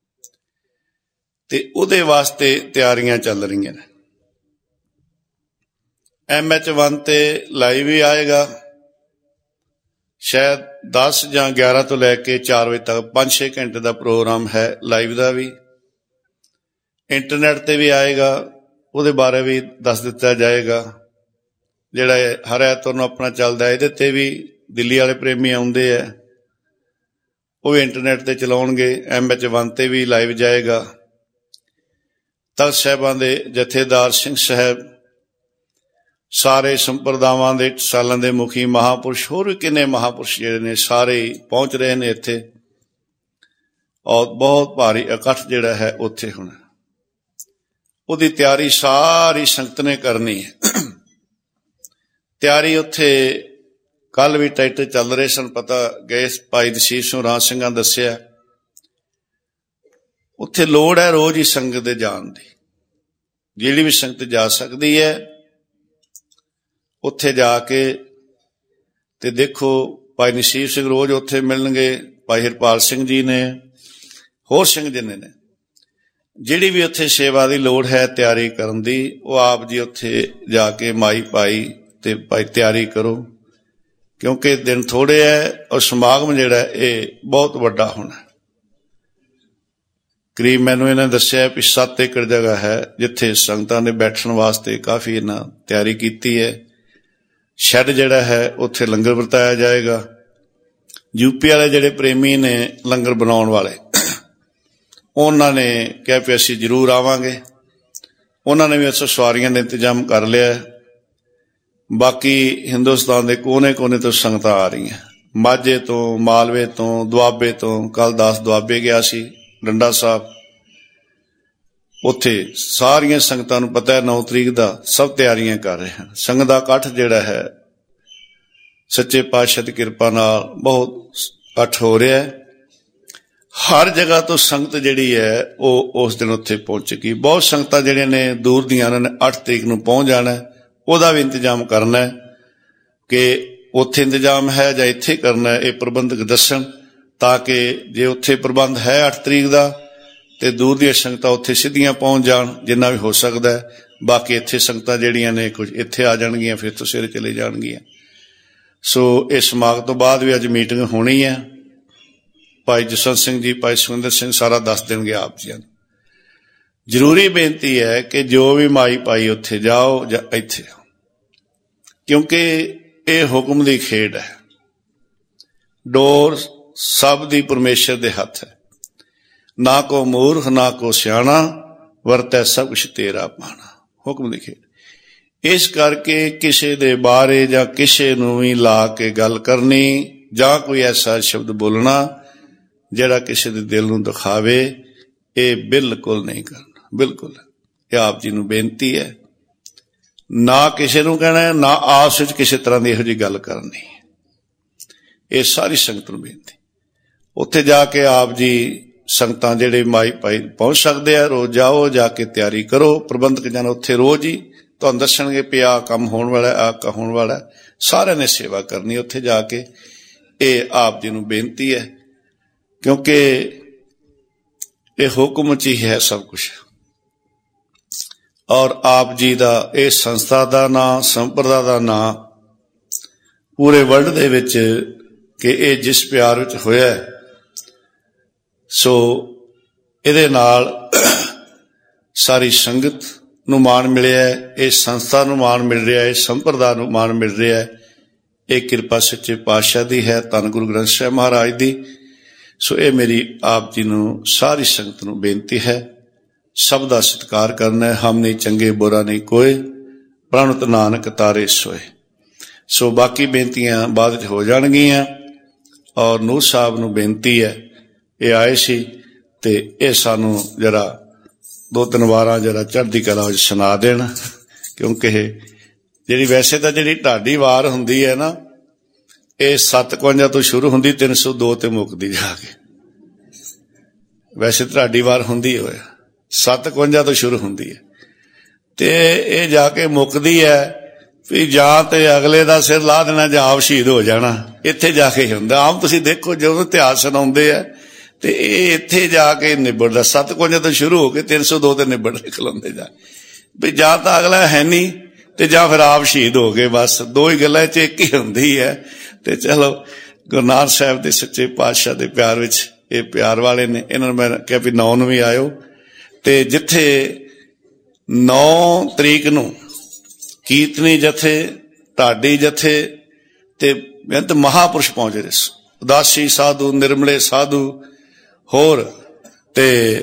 ਤੇ ਉਹਦੇ ਵਾਸਤੇ ਤਿਆਰੀਆਂ ਚੱਲ ਰਹੀਆਂ ਨੇ। MH1 ਤੇ ਲਾਈਵ ਵੀ ਆਏਗਾ, ਸ਼ਾਇਦ 10 ਜਾਂ 11 ਤੋਂ ਲੈ ਕੇ 4 ਵਜੇ ਤੱਕ 5-6 ਘੰਟੇ ਦਾ ਪ੍ਰੋਗਰਾਮ ਹੈ ਲਾਈਵ ਦਾ ਵੀ। ਇੰਟਰਨੈਟ ਤੇ ਵੀ ਆਏਗਾ, ਉਹਦੇ ਬਾਰੇ ਵੀ ਦੱਸ ਦਿੱਤਾ ਜਾਏਗਾ। ਜਿਹੜਾ ਹਰ ਐਤਵਾਰ ਨੂੰ ਆਪਣਾ ਚੱਲਦਾ, ਇਹਦੇ ਤੇ ਵੀ ਦਿੱਲੀ ਵਾਲੇ ਪ੍ਰੇਮੀ ਆਉਂਦੇ ਆ, ਉਹ ਵੀ ਇੰਟਰਨੈਟ ਤੇ ਚਲਾਉਣਗੇ। MH1 ਤੇ ਵੀ ਲਾਈਵ ਜਾਏਗਾ। ਤਖ਼ਤ ਸਾਹਿਬਾਂ ਦੇ ਜਥੇਦਾਰ ਸਿੰਘ ਸਾਹਿਬ, ਸਾਰੇ ਸੰਪਰਦਾਵਾਂ ਦੇ ਸਾਲਾਂ ਦੇ ਮੁਖੀ ਮਹਾਂਪੁਰਸ਼, ਹੋਰ ਵੀ ਕਿੰਨੇ ਮਹਾਂਪੁਰਸ਼ ਜਿਹੜੇ ਨੇ, ਸਾਰੇ ਪਹੁੰਚ ਰਹੇ ਨੇ ਇੱਥੇ, ਔਰ ਬਹੁਤ ਭਾਰੀ ਇਕੱਠ ਜਿਹੜਾ ਹੈ ਉੱਥੇ ਹੁਣ। ਉਹਦੀ ਤਿਆਰੀ ਸਾਰੀ ਸੰਗਤ ਨੇ ਕਰਨੀ ਹੈ। ਤਿਆਰੀ ਉੱਥੇ ਕੱਲ ਵੀ ਟਰੈਕਟਰ ਚੱਲ ਰਹੇ ਸਨ, ਪਤਾ ਗਏ ਭਾਈ ਦਸ਼ੀਸ਼ ਸਿੰਘ ਰਾਜ ਸਿੰਘਾਂ ਦੱਸਿਆ। ਉੱਥੇ ਲੋੜ ਹੈ ਰੋਜ਼ ਹੀ ਸੰਗਤ ਦੇ ਜਾਣ ਦੀ, ਜਿਹੜੀ ਵੀ ਸੰਗਤ ਜਾ ਸਕਦੀ ਹੈ ਉੱਥੇ ਜਾ ਕੇ ਤੇ ਦੇਖੋ। ਭਾਈ ਨਸੀਬ ਸਿੰਘ ਰੋਜ਼ ਉੱਥੇ ਮਿਲਣਗੇ, ਭਾਈ ਹਰਪਾਲ ਸਿੰਘ ਜੀ ਨੇ, ਹੋਰ ਸਿੰਘ ਜਿੰਨੇ ਨੇ। ਜਿਹੜੀ ਵੀ ਉੱਥੇ ਸੇਵਾ ਦੀ ਲੋੜ ਹੈ ਤਿਆਰੀ ਕਰਨ ਦੀ, ਉਹ ਆਪ ਜੀ ਉੱਥੇ ਜਾ ਕੇ ਮਾਈ ਭਾਈ ਤੇ ਭਾਈ ਤਿਆਰੀ ਕਰੋ, ਕਿਉਂਕਿ ਦਿਨ ਥੋੜ੍ਹੇ ਹੈ ਔਰ ਸਮਾਗਮ ਜਿਹੜਾ ਇਹ ਬਹੁਤ ਵੱਡਾ ਹੋਣਾ। ਕਰੀਬ ਮੈਨੂੰ ਇਹਨਾਂ ਦੱਸਿਆ ਵੀ 7 ਏਕੜ ਜਗ੍ਹਾ ਹੈ ਜਿੱਥੇ ਸੰਗਤਾਂ ਦੇ ਬੈਠਣ ਵਾਸਤੇ ਕਾਫੀ ਇਹਨਾਂ ਤਿਆਰੀ ਕੀਤੀ ਹੈ। ਸ਼ੈੱਡ ਜਿਹੜਾ ਹੈ ਉੱਥੇ ਲੰਗਰ ਵਰਤਾਇਆ ਜਾਏਗਾ। ਯੂਪੀ ਵਾਲੇ ਜਿਹੜੇ ਪ੍ਰੇਮੀ ਨੇ ਲੰਗਰ ਬਣਾਉਣ ਵਾਲੇ, ਉਹਨਾਂ ਨੇ ਕਿਹਾ ਵੀ ਅਸੀਂ ਜ਼ਰੂਰ ਆਵਾਂਗੇ। ਉਹਨਾਂ ਨੇ ਵੀ ਉੱਥੇ ਸਵਾਰੀਆਂ ਦਾ ਇੰਤਜ਼ਾਮ ਕਰ ਲਿਆ। ਬਾਕੀ ਹਿੰਦੁਸਤਾਨ ਦੇ ਕੋਨੇ-ਕੋਨੇ ਤੋਂ ਸੰਗਤਾਂ ਆ ਰਹੀਆਂ, ਮਾਝੇ ਤੋਂ, ਮਾਲਵੇ ਤੋਂ, ਦੁਆਬੇ ਤੋਂ। ਕੱਲ 10 ਦੁਆਬੇ ਗਿਆ ਸੀ, ਡੰਡਾ ਸਾਹਿਬ। ਉੱਥੇ ਸਾਰੀਆਂ ਸੰਗਤਾਂ ਨੂੰ ਪਤਾ ਹੈ 9 ਤਰੀਕ ਦਾ ਸਭ ਤਿਆਰੀਆਂ ਕਰ ਰਹੇ ਹਨ। ਸੰਗਤ ਦਾ ਇਕੱਠ ਜਿਹੜਾ ਹੈ ਸੱਚੇ ਪਾਤਸ਼ਾਹ ਦੀ ਕਿਰਪਾ ਨਾਲ ਬਹੁਤ ਇਕੱਠ ਹੋ ਰਿਹਾ ਹੈ। ਹਰ ਜਗ੍ਹਾ ਤੋਂ ਸੰਗਤ ਜਿਹੜੀ ਹੈ ਉਹ ਉਸ ਦਿਨ ਉੱਥੇ ਪਹੁੰਚੇਗੀ। ਬਹੁਤ ਸੰਗਤਾਂ ਜਿਹੜੀਆਂ ਨੇ ਦੂਰ ਦੀਆਂ, ਉਹਨਾਂ ਨੇ 8 ਤਰੀਕ ਨੂੰ ਪਹੁੰਚ ਜਾਣਾ। ਉਹਦਾ ਵੀ ਇੰਤਜ਼ਾਮ ਕਰਨਾ ਹੈ ਕਿ ਉੱਥੇ ਇੰਤਜ਼ਾਮ ਹੈ ਜਾਂ ਇੱਥੇ ਕਰਨਾ ਹੈ, ਇਹ ਪ੍ਰਬੰਧਕ ਦੱਸਣ, ਤਾਂ ਕਿ ਜੇ ਉੱਥੇ ਪ੍ਰਬੰਧ ਹੈ 8 ਤਰੀਕ ਦਾ ਤੇ ਦੂਰ ਦੀਆਂ ਸੰਗਤਾਂ ਉੱਥੇ ਸਿੱਧੀਆਂ ਪਹੁੰਚ ਜਾਣ ਜਿੰਨਾ ਵੀ ਹੋ ਸਕਦਾ ਹੈ। ਬਾਕੀ ਇੱਥੇ ਸੰਗਤਾਂ ਜਿਹੜੀਆਂ ਨੇ ਕੁਝ ਇੱਥੇ ਆ ਜਾਣਗੀਆਂ, ਫਿਰ ਤੋਂ ਸਵੇਰੇ ਚਲੇ ਜਾਣਗੀਆਂ। ਸੋ ਇਸ ਸਮਾਗਮ ਤੋਂ ਬਾਅਦ ਵੀ ਅੱਜ ਮੀਟਿੰਗ ਹੋਣੀ ਹੈ। ਭਾਈ ਜਸਵੰਤ ਸਿੰਘ ਜੀ, ਭਾਈ ਸੁਖਿੰਦਰ ਸਿੰਘ ਸਾਰਾ ਦੱਸ ਦੇਣਗੇ ਆਪ ਜੀ ਨੂੰ। ਜ਼ਰੂਰੀ ਬੇਨਤੀ ਹੈ ਕਿ ਜੋ ਵੀ ਮਾਈ ਭਾਈ ਉੱਥੇ ਜਾਓ ਜਾਂ ਇੱਥੇ, ਕਿਉਂਕਿ ਇਹ ਹੁਕਮ ਦੀ ਖੇਡ ਹੈ। ਡੋਰ ਸਭ ਦੀ ਪਰਮੇਸ਼ਰ ਦੇ ਹੱਥ ਹੈ। ਨਾ ਕੋ ਮੂਰਖ ਨਾ ਕੋ ਸਿਆਣਾ, ਵਰਤੈ ਸਭ ਕੁਛ ਤੇਰਾ ਪਾਣਾ। ਹੁਕਮ ਦੀ ਖੇਡ। ਇਸ ਕਰਕੇ ਕਿਸੇ ਦੇ ਬਾਰੇ ਜਾਂ ਕਿਸੇ ਨੂੰ ਵੀ ਲਾ ਕੇ ਗੱਲ ਕਰਨੀ ਜਾਂ ਕੋਈ ਐਸਾ ਸ਼ਬਦ ਬੋਲਣਾ ਜਿਹੜਾ ਕਿਸੇ ਦੇ ਦਿਲ ਨੂੰ ਦਿਖਾਵੇ, ਇਹ ਬਿਲਕੁਲ ਨਹੀਂ ਕਰਨਾ। ਬਿਲਕੁਲ ਇਹ ਆਪ ਜੀ ਨੂੰ ਬੇਨਤੀ ਹੈ। ਨਾ ਕਿਸੇ ਨੂੰ ਕਹਿਣਾ ਹੈ, ਨਾ ਆਪਸ ਵਿੱਚ ਕਿਸੇ ਤਰ੍ਹਾਂ ਦੀ ਇਹੋ ਜਿਹੀ ਗੱਲ ਕਰਨੀ। ਇਹ ਸਾਰੀ ਸੰਗਤ ਨੂੰ ਬੇਨਤੀ। ਉੱਥੇ ਜਾ ਕੇ ਆਪ ਜੀ ਸੰਗਤਾਂ ਜਿਹੜੇ ਮਾਈ ਭਾਈ ਪਹੁੰਚ ਸਕਦੇ ਆ, ਰੋਜ਼ ਜਾਓ, ਜਾ ਕੇ ਤਿਆਰੀ ਕਰੋ। ਪ੍ਰਬੰਧਕ ਜਨ ਉੱਥੇ ਰੋਜ਼ ਹੀ ਤੁਹਾਨੂੰ ਦੱਸਣਗੇ ਵੀ ਆਹ ਕੰਮ ਹੋਣ ਵਾਲਾ, ਆਹ ਹੋਣ ਵਾਲਾ। ਸਾਰਿਆਂ ਨੇ ਸੇਵਾ ਕਰਨੀ ਉੱਥੇ ਜਾ ਕੇ। ਇਹ ਆਪ ਜੀ ਨੂੰ ਬੇਨਤੀ ਹੈ, ਕਿਉਂਕਿ ਇਹ ਹੁਕਮ 'ਚ ਹੀ ਹੈ ਸਭ ਕੁਛ। ਔਰ ਆਪ ਜੀ ਦਾ ਇਹ ਸੰਸਥਾ ਦਾ ਨਾਂ, ਸੰਪਰਦਾ ਦਾ ਨਾਂ ਪੂਰੇ ਵਰਲਡ ਦੇ ਵਿੱਚ ਕਿ ਇਹ ਜਿਸ ਪਿਆਰ ਵਿੱਚ ਹੋਇਆ, ਸੋ ਇਹਦੇ ਨਾਲ ਸਾਰੀ ਸੰਗਤ ਨੂੰ ਮਾਣ ਮਿਲਿਆ, ਇਹ ਸੰਸਥਾ ਨੂੰ ਮਾਣ ਮਿਲ ਰਿਹਾ, ਇਹ ਸੰਪਰਦਾ ਨੂੰ ਮਾਣ ਮਿਲ ਰਿਹਾ। ਇਹ ਕਿਰਪਾ ਸੱਚੇ ਪਾਤਸ਼ਾਹ ਦੀ ਹੈ, ਧੰਨ ਗੁਰੂ ਗ੍ਰੰਥ ਸਾਹਿਬ ਮਹਾਰਾਜ ਦੀ। ਸੋ ਇਹ ਮੇਰੀ ਆਪ ਜੀ ਨੂੰ, ਸਾਰੀ ਸੰਗਤ ਨੂੰ ਬੇਨਤੀ ਹੈ, ਸਭ ਦਾ ਸਤਿਕਾਰ ਕਰਨਾ ਹੈ। ਹਮ ਨਹੀਂ ਚੰਗੇ ਬੁਰਾ ਨਹੀਂ ਕੋਏ, ਪ੍ਰਣਤ ਨਾਨਕ ਤਾਰੇ ਸੋਏ। ਸੋ ਬਾਕੀ ਬੇਨਤੀਆਂ ਬਾਅਦ ਵਿੱਚ ਹੋ ਜਾਣਗੀਆਂ। ਔਰ ਨੂਰ ਸਾਹਿਬ ਨੂੰ ਬੇਨਤੀ ਹੈ, ਇਹ ਆਏ ਸੀ ਤੇ ਇਹ ਸਾਨੂੰ ਜਰਾ 2-3 ਵਾਰਾਂ ਜਰਾ ਚੜ੍ਹਦੀ ਕਲਾ ਵਿੱਚ ਸੁਣਾ ਦੇਣ, ਕਿਉਂਕਿ ਜਿਹੜੀ ਵੈਸੇ ਤਾਂ ਜਿਹੜੀ ਢਾਡੀ ਵਾਰ ਹੁੰਦੀ ਹੈ ਨਾ, ਇਹ 57 ਤੋਂ ਸ਼ੁਰੂ ਹੁੰਦੀ, 302 ਤੇ ਮੁੱਕਦੀ ਜਾ ਕੇ। ਵੈਸੇ ਢਾਡੀ ਵਾਰ ਹੁੰਦੀ ਹੋਇਆ 57 ਤੋਂ ਸ਼ੁਰੂ ਹੁੰਦੀ ਹੈ ਤੇ ਇਹ ਜਾ ਕੇ ਮੁੱਕਦੀ ਹੈ ਵੀ ਜਾਂ ਤੇ ਅਗਲੇ ਦਾ ਸਿਰ ਲਾ ਦੇਣਾ ਜਾਂ ਆਪ ਸ਼ਹੀਦ ਹੋ ਜਾਣਾ। ਇੱਥੇ ਜਾ ਕੇ ਹੁੰਦਾ। ਆਮ ਤੁਸੀਂ ਦੇਖੋ ਜਦੋਂ ਇਤਿਹਾਸ ਸੁਣਾਉਂਦੇ ਆ ਤੇ ਇਹ ਇੱਥੇ ਜਾ ਕੇ ਨਿਬੜਦਾ। 57 ਤੋਂ ਸ਼ੁਰੂ ਹੋ ਕੇ 302 ਤੇ ਨਿਬੜਦੇ ਖਲੋਂਦੇ ਜਾ ਵੀ ਜਾਂ ਤਾਂ ਅਗਲਾ ਹੈ ਨਹੀਂ ਤੇ ਜਾਂ ਫਿਰ ਆਪ ਸ਼ਹੀਦ ਹੋ ਗਏ। ਬਸ ਦੋ ਹੀ ਗੱਲਾਂ 'ਚ ਇੱਕ ਹੀ ਹੁੰਦੀ ਹੈ। ਤੇ ਚਲੋ ਗੁਰੂ ਨਾਨਕ ਸਾਹਿਬ ਦੇ ਸੱਚੇ ਪਾਤਸ਼ਾਹ ਦੇ ਪਿਆਰ ਵਿੱਚ ਇਹ ਪਿਆਰ ਵਾਲੇ ਨੇ। ਇਹਨਾਂ ਨੂੰ ਮੈਂ ਕਿਹਾ ਵੀ 9 ਨੂੰ ਵੀ ਆਇਓ। ਤੇ ਜਿੱਥੇ 9 ਤਰੀਕ ਨੂੰ ਕੀਰਤਨੀ ਜਥੇ, ਢਾਡੀ ਜਥੇ ਤੇ ਬੇਅੰਤ ਮਹਾਂਪੁਰਸ਼ ਪਹੁੰਚ ਰਹੇ ਸੀ। ਉਦਾਸੀ ਸਾਧੂ, ਨਿਰਮਲੇ ਸਾਧੂ, ਹੋਰ ਤੇ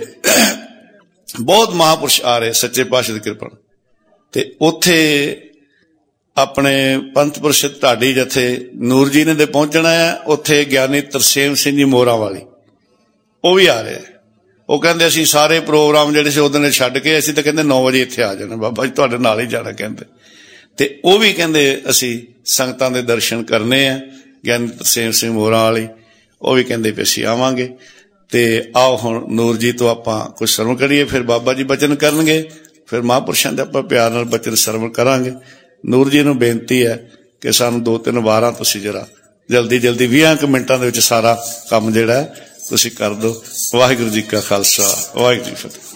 ਬਹੁਤ ਮਹਾਂਪੁਰਸ਼ ਆ ਰਹੇ ਸੱਚੇ ਪਾਤਸ਼ਾਹ ਦੀ ਕਿਰਪਾ। ਤੇ ਉੱਥੇ ਆਪਣੇ ਪੰਥ ਪੁਰਸ਼ ਢਾਡੀ ਜਥੇ ਨੂਰ ਜੀ ਨੇ ਦੇ ਪਹੁੰਚਣਾ ਹੈ। ਉੱਥੇ ਗਿਆਨੀ ਤਰਸੇਮ ਸਿੰਘ ਜੀ ਮੋਰਾਂ ਵਾਲੀ ਉਹ ਵੀ ਆ ਰਹੇ। ਉਹ ਕਹਿੰਦੇ ਅਸੀਂ ਸਾਰੇ ਪ੍ਰੋਗਰਾਮ ਜਿਹੜੇ ਸੀ ਉਹਦੇ ਛੱਡ ਕੇ ਅਸੀਂ ਤਾਂ ਕਹਿੰਦੇ 9 ਵਜੇ ਇੱਥੇ ਆ ਜਾਣਾ, ਬਾਬਾ ਜੀ ਤੁਹਾਡੇ ਨਾਲ ਹੀ ਜਾਣਾ ਕਹਿੰਦੇ। ਤੇ ਉਹ ਵੀ ਕਹਿੰਦੇ ਅਸੀਂ ਸੰਗਤਾਂ ਦੇ ਦਰਸ਼ਨ ਕਰਨੇ ਆ। ਗਿਆਨੀ ਤਰਸੇਮ ਸਿੰਘ ਮੋਰਾਂ ਵਾਲੀ ਉਹ ਵੀ ਕਹਿੰਦੇ ਵੀ ਅਸੀਂ ਆਵਾਂਗੇ। ਤੇ ਆਓ ਹੁਣ ਨੂਰ ਜੀ ਤੋਂ ਆਪਾਂ ਕੁਝ ਸਰਵਣ ਕਰੀਏ, ਫਿਰ ਬਾਬਾ ਜੀ ਬਚਨ ਕਰਨਗੇ, ਫਿਰ ਮਹਾਂਪੁਰਸ਼ਾਂ ਦੇ ਆਪਾਂ ਪਿਆਰ ਨਾਲ ਬਚਨ ਸਰਵਣ ਕਰਾਂਗੇ। ਨੂਰ ਜੀ ਨੂੰ ਬੇਨਤੀ ਹੈ ਕਿ ਸਾਨੂੰ 2-3 ਵਾਰਾਂ ਤੁਸੀਂ ਜਰਾ ਜਲਦੀ 20 ਮਿੰਟਾਂ ਦੇ ਵਿੱਚ ਸਾਰਾ ਕੰਮ ਜਿਹੜਾ ਤੁਸੀਂ ਕਰ ਦਿਓ। ਵਾਹਿਗੁਰੂ ਜੀ ਕਾ ਖਾਲਸਾ, ਵਾਹਿਗੁਰੂ ਜੀ ਕੀ ਫਤਿਹ।